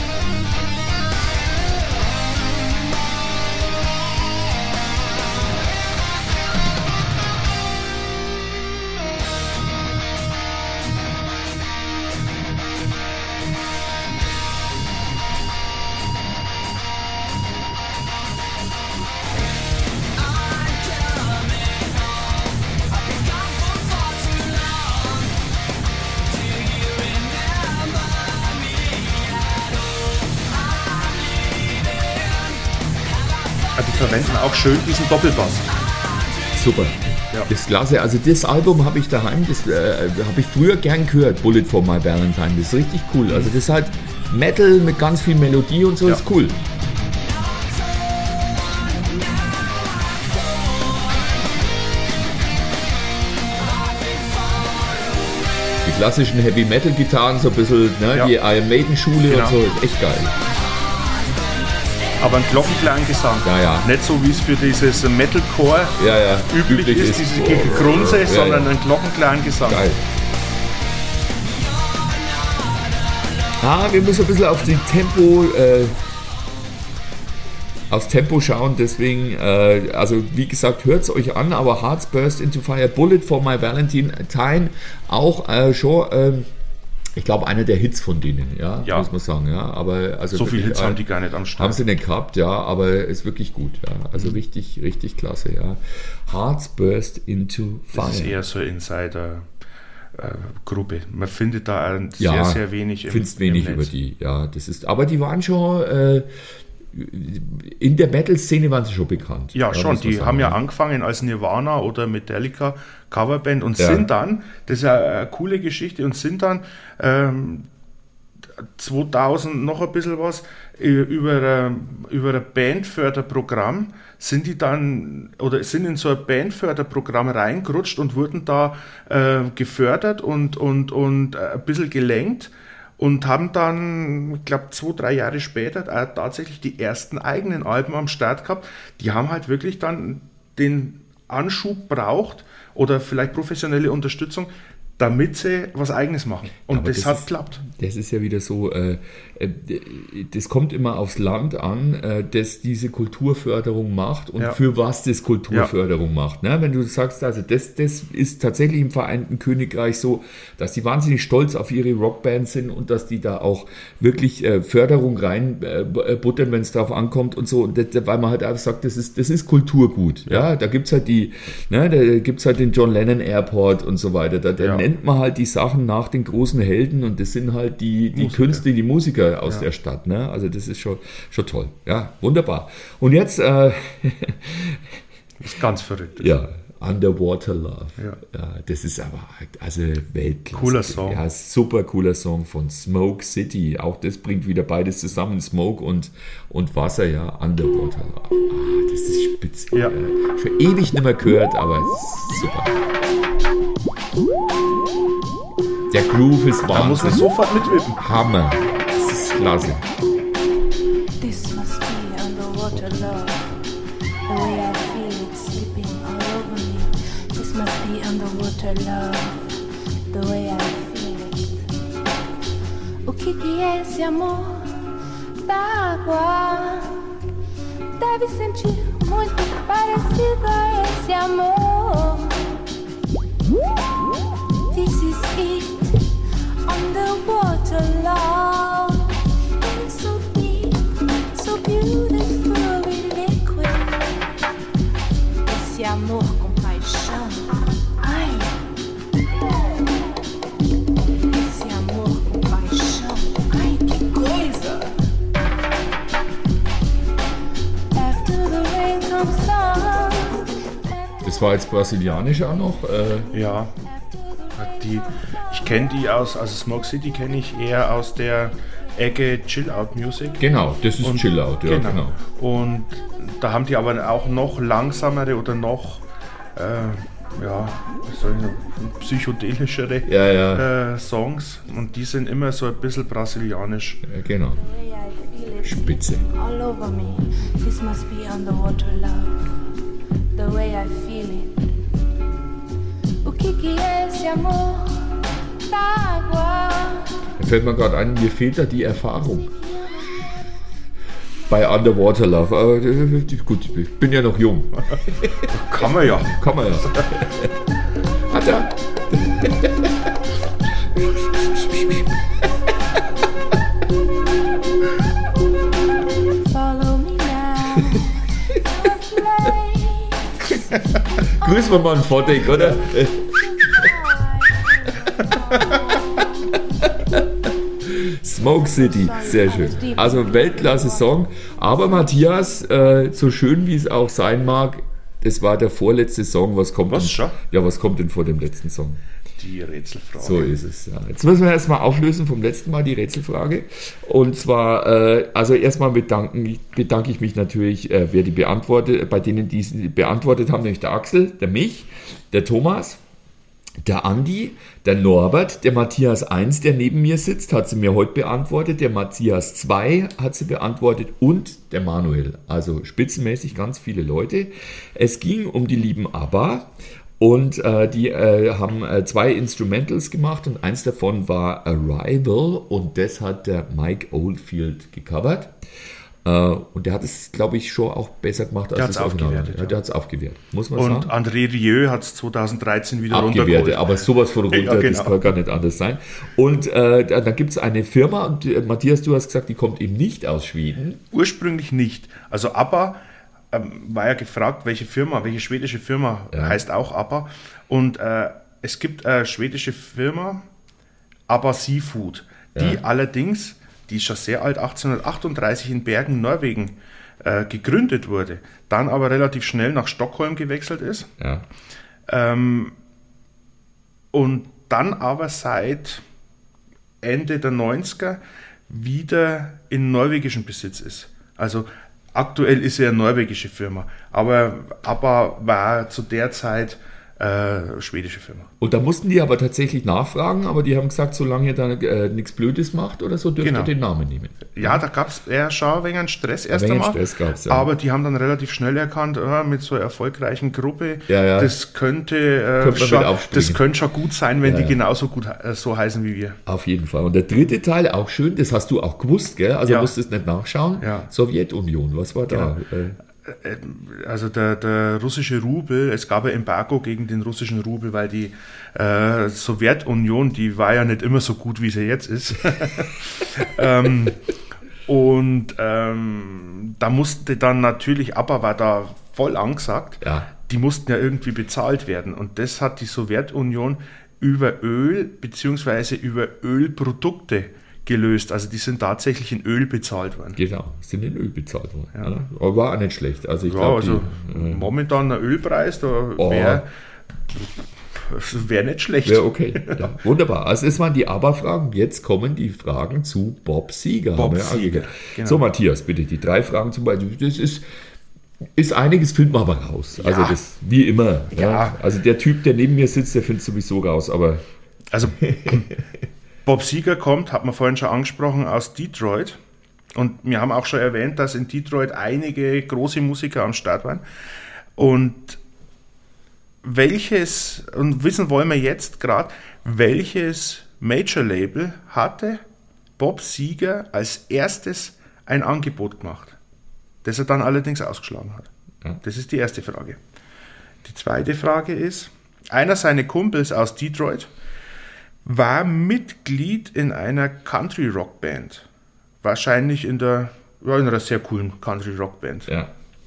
S2: Die verwenden auch schön diesen Doppelbass.
S1: Super.
S2: Ja.
S1: Das ist klasse. Also das Album habe ich daheim, das äh, habe ich früher gern gehört, Bullet for my Valentine. Das ist richtig cool. Also das ist halt Metal mit ganz viel Melodie und so,
S2: Ja.
S1: ist cool. Die klassischen Heavy Metal Gitarren, so ein bisschen, ne,
S2: Ja.
S1: die Iron Maiden Schule
S2: Genau.
S1: und so, ist echt geil.
S2: Aber ein Glockenklangesang.
S1: Ja, ja.
S2: Nicht so wie es für dieses Metalcore
S1: Ja, ja.
S2: üblich, ist, diese Grunze,
S1: ja,
S2: sondern
S1: ja.
S2: ein Glockenklangesang.
S1: Geil. Ah, wir müssen ein bisschen auf die Tempo, äh, aufs Tempo schauen, deswegen, äh, also wie gesagt, hört es euch an, aber Hearts Burst into Fire, Bullet for my Valentine, auch äh, schon, ähm, ich glaube, einer der Hits von denen, ja,
S2: Ja.
S1: muss man sagen, ja, aber also
S2: So viele
S1: wirklich,
S2: Hits
S1: äh,
S2: haben die gar nicht am Start.
S1: Haben sie nicht gehabt, ja, aber ist wirklich gut, ja, also
S2: Mhm.
S1: richtig, richtig klasse, ja. Hearts Burst into Fire.
S2: Das ist eher so eine Insider-Gruppe. Man findet da ein
S1: Ja,
S2: sehr, sehr wenig im,
S1: findest
S2: im
S1: wenig
S2: Netz.
S1: über die, ja, das ist, aber die waren schon, äh, in der Metal-Szene waren sie schon bekannt.
S2: Ja, schon.
S1: muss man
S2: Die
S1: sagen,
S2: haben ja angefangen als Nirvana oder Metallica Coverband und
S1: Ja.
S2: sind dann, das ist ja eine coole Geschichte, und sind dann ähm, zweitausend noch ein bisschen was äh, über ein, über ein Bandförderprogramm sind die dann oder sind in so ein Bandförderprogramm reingerutscht und wurden da äh, gefördert und, und, und äh, ein bisschen gelenkt. Und haben dann, ich glaube, zwei, drei Jahre später äh, tatsächlich die ersten eigenen Alben am Start gehabt. Die haben halt wirklich dann den Anschub braucht oder vielleicht professionelle Unterstützung, damit sie was Eigenes machen. Und
S1: Aber
S2: das,
S1: das
S2: hat
S1: ist-
S2: geklappt.
S1: Das ist ja wieder so, äh, äh, das kommt immer aufs Land an, äh, das diese Kulturförderung macht und
S2: Ja.
S1: für was das Kulturförderung macht. Ne? Wenn du sagst, also das, das ist tatsächlich im Vereinten Königreich so, dass die wahnsinnig stolz auf ihre Rockband sind und dass die da auch wirklich äh, Förderung rein äh, buttern, wenn es darauf ankommt und so. Und das, weil man halt einfach sagt, das ist, das ist Kulturgut. Ja, ja? Da gibt es halt die, ne, da gibt's halt den John Lennon Airport und so weiter. Da, da
S2: Ja.
S1: nennt man halt die Sachen nach den großen Helden und das sind halt die, die
S2: Musiker.
S1: Künstler, die Musiker aus
S2: Ja.
S1: der Stadt. Ne? Also das ist schon, schon toll. Ja, wunderbar. Und jetzt, äh,
S2: Das ist ganz verrückt.
S1: ja, Underwater Love.
S2: Ja.
S1: Ja, das ist aber also Weltklasse.
S2: Cooler Song.
S1: Ja, super cooler Song von Smoke City. Auch das bringt wieder beides zusammen, Smoke und, und Wasser, ja, Underwater Love. Ah, das ist spitze.
S2: Ja.
S1: Schon ewig nicht mehr gehört, aber es ist super. Der Groove ist
S2: Da muss man
S1: Wahnsinn.
S2: sofort mitwippen.
S1: Hammer. Das ist klasse.
S3: This must be underwater love. The way I feel it slipping all over me. This must be underwater love. The way I feel it. O que que é esse amor da água? Deve sentir muito parecido a esse amor. This is it, underwater love. It's so deep, so beautifully liquid. Esse amor com paixão, ai. Esse amor com paixão, ai que coisa. After the rain comes sun.
S1: Das war jetzt brasilianisch auch noch. Äh,
S2: Ja, die, ich kenne die aus, also Smoke City kenne ich eher aus der Ecke Chill-Out-Music.
S1: genau, das ist
S2: Und-
S1: Chill-Out, ja,
S2: genau.
S1: genau.
S2: Und da haben die aber auch noch langsamere oder noch, äh, ja, was soll ich sagen, psychedelischere
S1: Ja, ja,
S2: äh, Songs. Und die sind immer so ein bisschen brasilianisch.
S1: ja, genau.
S3: The way I feel it
S1: Spitze.
S3: all over me. This must be underwater love. The way I feel it. O que que é esse amor da água?
S1: Da fällt mir gerade ein, mir fehlt da die Erfahrung. Bei Underwater Love. Aber äh, gut, ich bin ja noch jung.
S2: Kann man ja.
S1: Kann man ja. Hat er.
S3: Follow me now to a place.
S1: Grüßen wir mal einen Vordeck, oder? Smoke City, sehr schön. Also Weltklasse-Song. Aber Matthias, äh, so schön wie es auch sein mag, das war der vorletzte Song. Was kommt
S2: Was,
S1: denn,
S2: schon?
S1: Ja, was kommt denn vor dem letzten Song?
S2: Die Rätselfrage.
S1: So ist es, ja. Jetzt müssen wir erstmal auflösen vom letzten Mal die Rätselfrage. Und zwar, äh, also erstmal bedanken, bedanke ich mich natürlich, äh, wer die beantwortet, bei denen die es beantwortet haben, nämlich der Axel, der mich, der Thomas, der Andi, der Norbert, der Matthias eins, der neben mir sitzt, hat sie mir heute beantwortet, der Matthias zwei hat sie beantwortet und der Manuel. Also spitzenmäßig ganz viele Leute. Es ging um die lieben ABBA. Und äh, die äh, haben äh, zwei Instrumentals gemacht und eins davon war Arrival und das hat der Mike Oldfield gecovert. Äh, und der hat es, glaube ich, schon auch besser gemacht als
S2: Der
S1: das
S2: hat's
S1: Original.
S2: aufgewertet,
S1: Ja,
S2: ja.
S1: der hat es aufgewertet, muss man
S2: Und
S1: sagen.
S2: André Rieu hat es zwanzig dreizehn wieder
S1: Abgewertet,
S2: runtergeholt.
S1: aber sowas von runter,
S2: Ja, genau.
S1: das kann gar nicht anders sein. Und äh, da, da gibt es eine Firma, und äh, Matthias, du hast gesagt, die kommt eben nicht aus Schweden.
S2: Ursprünglich nicht. Also ABBA ähm, war ja gefragt, welche Firma, welche schwedische Firma
S1: Ja.
S2: heißt auch ABBA. Und äh, es gibt eine schwedische Firma, ABBA Seafood, die
S1: Ja.
S2: allerdings, die ist schon sehr alt, achtzehnhundertachtunddreißig in Bergen, Norwegen, äh, gegründet wurde, dann aber relativ schnell nach Stockholm gewechselt ist.
S1: Ja.
S2: Ähm, und dann aber seit Ende der neunziger wieder in norwegischem Besitz ist. Also aktuell ist er eine norwegische Firma, aber ABBA war zu der Zeit äh, schwedische Firma.
S1: Und da mussten die aber tatsächlich nachfragen, aber die haben gesagt, solange ihr da äh, nichts Blödes macht oder so, dürft
S2: Genau.
S1: ihr den Namen nehmen.
S2: Ja, da gab es eher schon ein wenig einen Stress erst
S1: wenig
S2: einmal.
S1: Stress gab's, ja.
S2: Aber die haben dann relativ schnell erkannt, äh, mit so einer erfolgreichen Gruppe,
S1: Ja, ja.
S2: das könnte, äh,
S1: Könnte man
S2: schon,
S1: mit aufspringen.
S2: das könnte schon gut sein, wenn
S1: Ja,
S2: die
S1: ja.
S2: genauso gut äh, so heißen wie wir.
S1: Auf jeden Fall. Und der dritte Teil, auch schön, das hast du auch gewusst, gell? Also
S2: Ja.
S1: musstest nicht nachschauen.
S2: Ja.
S1: Sowjetunion, was war da? Äh,
S2: Also der, der russische Rubel, es gab ein Embargo gegen den russischen Rubel, weil die äh, Sowjetunion, die war ja nicht immer so gut, wie sie jetzt ist. ähm, und ähm, da musste dann natürlich, ABBA war da voll angesagt,
S1: Ja.
S2: die mussten ja irgendwie bezahlt werden. Und das hat die Sowjetunion über Öl bzw. über Ölprodukte gelöst. Also die sind tatsächlich in Öl bezahlt worden.
S1: Genau, sind in Öl bezahlt worden. Ja. Aber war auch nicht schlecht. Also ich
S2: Ja,
S1: glaube,
S2: also
S1: die äh,
S2: momentan der Ölpreis, da
S1: Oh.
S2: wäre wär nicht schlecht.
S1: wäre okay. Ja, wunderbar. Also das waren die ABBA-Fragen. Jetzt kommen die Fragen zu Bob Seger.
S2: Bob
S1: haben wir
S2: Seger,
S1: angehört.
S2: genau.
S1: So, Matthias, bitte, die drei Fragen zum Beispiel. Das ist, ist einiges, findet man aber raus. Also
S2: Ja.
S1: das, wie immer. Ja.
S2: Ja.
S1: Also der Typ, der neben mir sitzt, der findet sowieso raus, aber
S2: Also Bob Seger kommt, hat man vorhin schon angesprochen, aus Detroit. Und wir haben auch schon erwähnt, dass in Detroit einige große Musiker am Start waren. Und welches, und wissen wollen wir jetzt gerade, welches Major-Label hatte Bob Seger als erstes ein Angebot gemacht, das er dann allerdings ausgeschlagen hat.
S1: Ja.
S2: Das ist die erste Frage. Die zweite Frage ist, einer seiner Kumpels aus Detroit war Mitglied in einer Country-Rock-Band. Wahrscheinlich in der, ja, in einer sehr coolen Country-Rock-Band.
S1: Ja.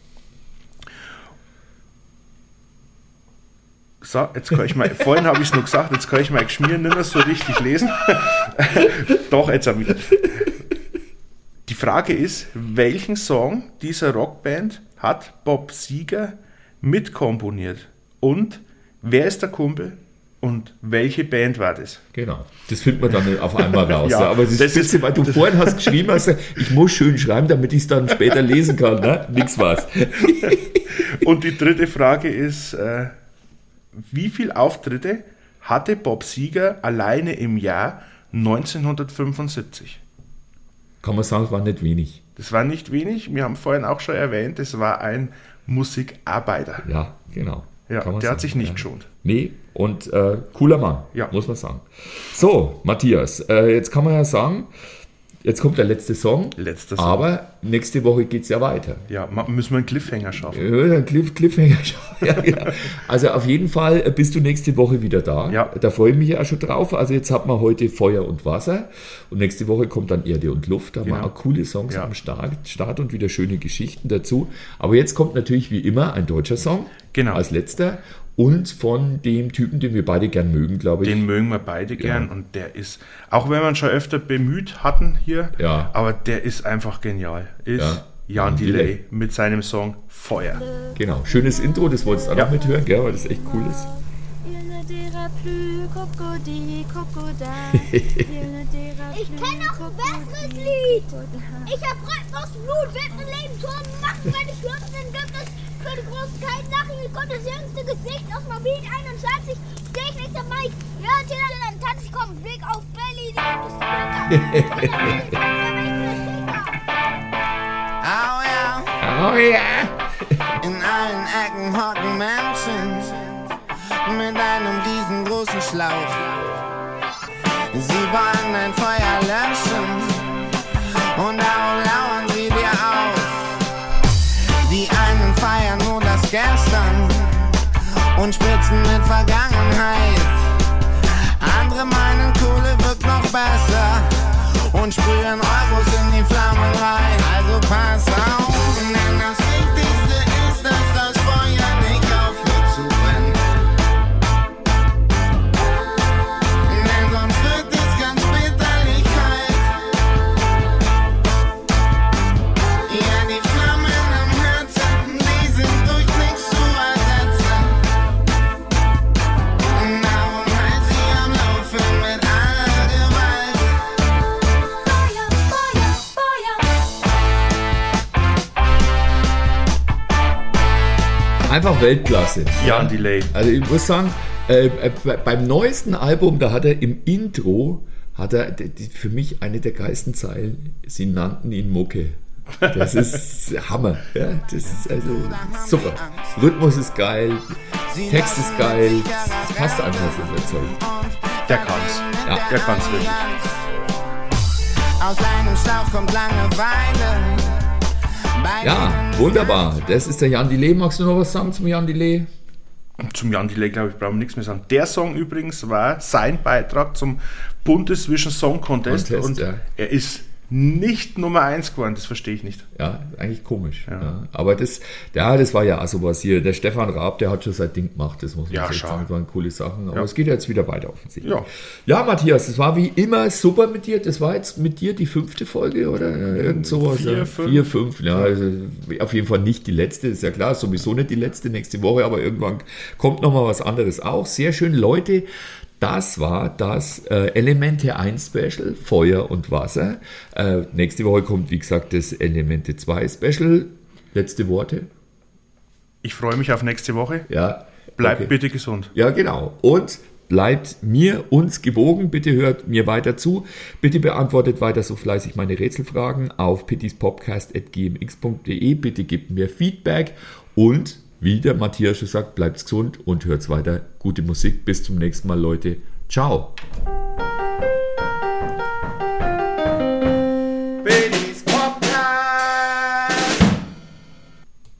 S2: So, jetzt kann ich mal, vorhin habe ich es nur gesagt, jetzt kann ich mein Geschmier nicht mehr so richtig lesen. Doch, jetzt auch wieder. Die Frage ist, welchen Song dieser Rockband hat Bob Seger mitkomponiert? Und wer ist der Kumpel? Und welche Band war das?
S1: Genau, das findet man dann auf einmal raus.
S2: Ja,
S1: ja, aber das,
S2: das
S1: das ist,
S2: ist-
S1: weil du vorhin hast geschrieben, hast, ich muss schön schreiben, damit ich es dann später lesen kann. Ne? Nix war's.
S2: Und die dritte Frage ist, äh, wie viele Auftritte hatte Bob Seger alleine im Jahr neunzehnhundertfünfundsiebzig?
S1: Kann man sagen, es war nicht wenig.
S2: Das war nicht wenig, wir haben vorhin auch schon erwähnt, es war ein Musikarbeiter.
S1: Ja, genau.
S2: Ja,
S1: Kann man
S2: der hat
S1: sagen,
S2: sich nicht
S1: ja.
S2: geschont.
S1: Nee, und äh, cooler Mann,
S2: Ja.
S1: muss man sagen. So, Matthias, äh, jetzt kann man ja sagen, jetzt kommt der letzte Song,
S2: Letzter Song.
S1: aber nächste Woche geht es ja weiter.
S2: Ja, ma- müssen wir einen Cliffhanger schaffen.
S1: Ja, Cliff, Cliffhanger. Ja, genau. Also auf jeden Fall äh, bist du nächste Woche wieder da.
S2: Ja.
S1: Da freue ich mich ja schon drauf. Also jetzt hat man heute Feuer und Wasser und nächste Woche kommt dann Erde und Luft. Da haben wir
S2: Genau.
S1: auch coole Songs
S2: Ja.
S1: am Start, Start und wieder schöne Geschichten dazu. Aber jetzt kommt natürlich wie immer ein deutscher Song
S2: Genau.
S1: als letzter und von dem Typen, den wir beide gern mögen, glaube ich.
S2: Den mögen wir beide gern und der ist, auch wenn wir ihn schon öfter bemüht hatten hier,
S1: Ja.
S2: aber der ist einfach genial. Ist
S1: Ja.
S2: Jan
S1: Jan
S2: Delay
S1: Delay.
S2: mit seinem Song Feuer.
S1: Genau, schönes Intro, das wolltest du auch
S2: Ja.
S1: noch mithören, gell, weil das echt cool ist.
S5: Ich kenne noch ein besseres Lied. Ich hab Rhythmusblut, werd ein Leben Tor machen, wenn ich Hürden gibt es für die Großkeit Lachen wie Gottes jüngste Gesicht aus Mobil einundzwanzig. Steh ich nicht am Mike. Ja, dann tanz ich komm, Blick auf Belly, die ist
S9: Oh ja,
S1: Oh ja!
S9: in allen Ecken hocken Menschen mit einem riesengroßen Schlauch. Sie wollen ein Feuer löschen und darum lauern sie dir auf. Die einen feiern nur das Gestern und spritzen mit Vergangenheit. Andere meinen, Kohle wird noch besser und sprühen Euros in die Flammen rein. Also pass auf, denn das Wichtigste ist, dass das Feuer nicht aufhört zu brennen. Denn sonst wird es ganz bitterlich kalt. Ja, die Flammen am Herzen, die sind durch nichts zu ersetzen. Darum halt sie am Laufen mit aller Gewalt.
S1: Einfach Weltklasse.
S2: Jan Delay.
S1: Also ich muss sagen, äh, äh, bei- beim neuesten Album, da hat er im Intro, hat er d- die, für mich eine der geilsten Zeilen, sie nannten ihn Mucke. Das ist Hammer. Ja? Das ist also super. Rhythmus ist geil, Text ist geil, das passt einfach in der Zeug.
S2: Der kann's.
S1: Ja.
S2: Der kann's wirklich.
S9: Aus einem Schlauch kommt Langeweile. Bei
S1: Ja,
S9: denen
S1: wunderbar. Das ist der Jan Delay. Magst du noch was sagen zum Jan Delay?
S2: Zum Jan Delay, glaube ich, brauchen wir nichts mehr sagen. Der Song übrigens war sein Beitrag zum Bundesvision Song Contest,
S1: Contest,
S2: und
S1: ja.
S2: er ist nicht Nummer eins geworden, das verstehe ich nicht.
S1: Ja, eigentlich komisch. Ja.
S2: Ja.
S1: Aber das, ja, das war ja auch sowas hier. Der Stefan Raab, der hat schon sein Ding gemacht, das muss man
S2: Ja,
S1: echt
S2: schau.
S1: sagen. Das waren coole Sachen. Aber
S2: Ja.
S1: es geht ja jetzt wieder weiter offensichtlich.
S2: Ja.
S1: Ja, Matthias, es war wie immer super mit dir. Das war jetzt mit dir die fünfte Folge oder irgend sowas.
S2: Vier,
S1: ja.
S2: fünf.
S1: Vier, fünf. Ja, also auf jeden Fall nicht die letzte, ist ja klar, sowieso nicht die letzte nächste Woche, aber irgendwann kommt nochmal was anderes auch. Sehr schön, Leute. Das war das äh, Elemente eins Special, Feuer und Wasser. Äh, nächste Woche kommt, wie gesagt, das Elemente zwei Special. Letzte Worte?
S2: Ich freue mich auf nächste Woche.
S1: Ja.
S2: Bleibt
S1: okay.
S2: bitte gesund.
S1: Ja, genau. Und bleibt mir, uns gewogen. Bitte hört mir weiter zu. Bitte beantwortet weiter so fleißig meine Rätselfragen auf pittispodcast at g m x punkt d e. Bitte gebt mir Feedback und wie der Matthias schon sagt, bleibt gesund und hört weiter gute Musik. Bis zum nächsten Mal, Leute. Ciao.
S2: Baby.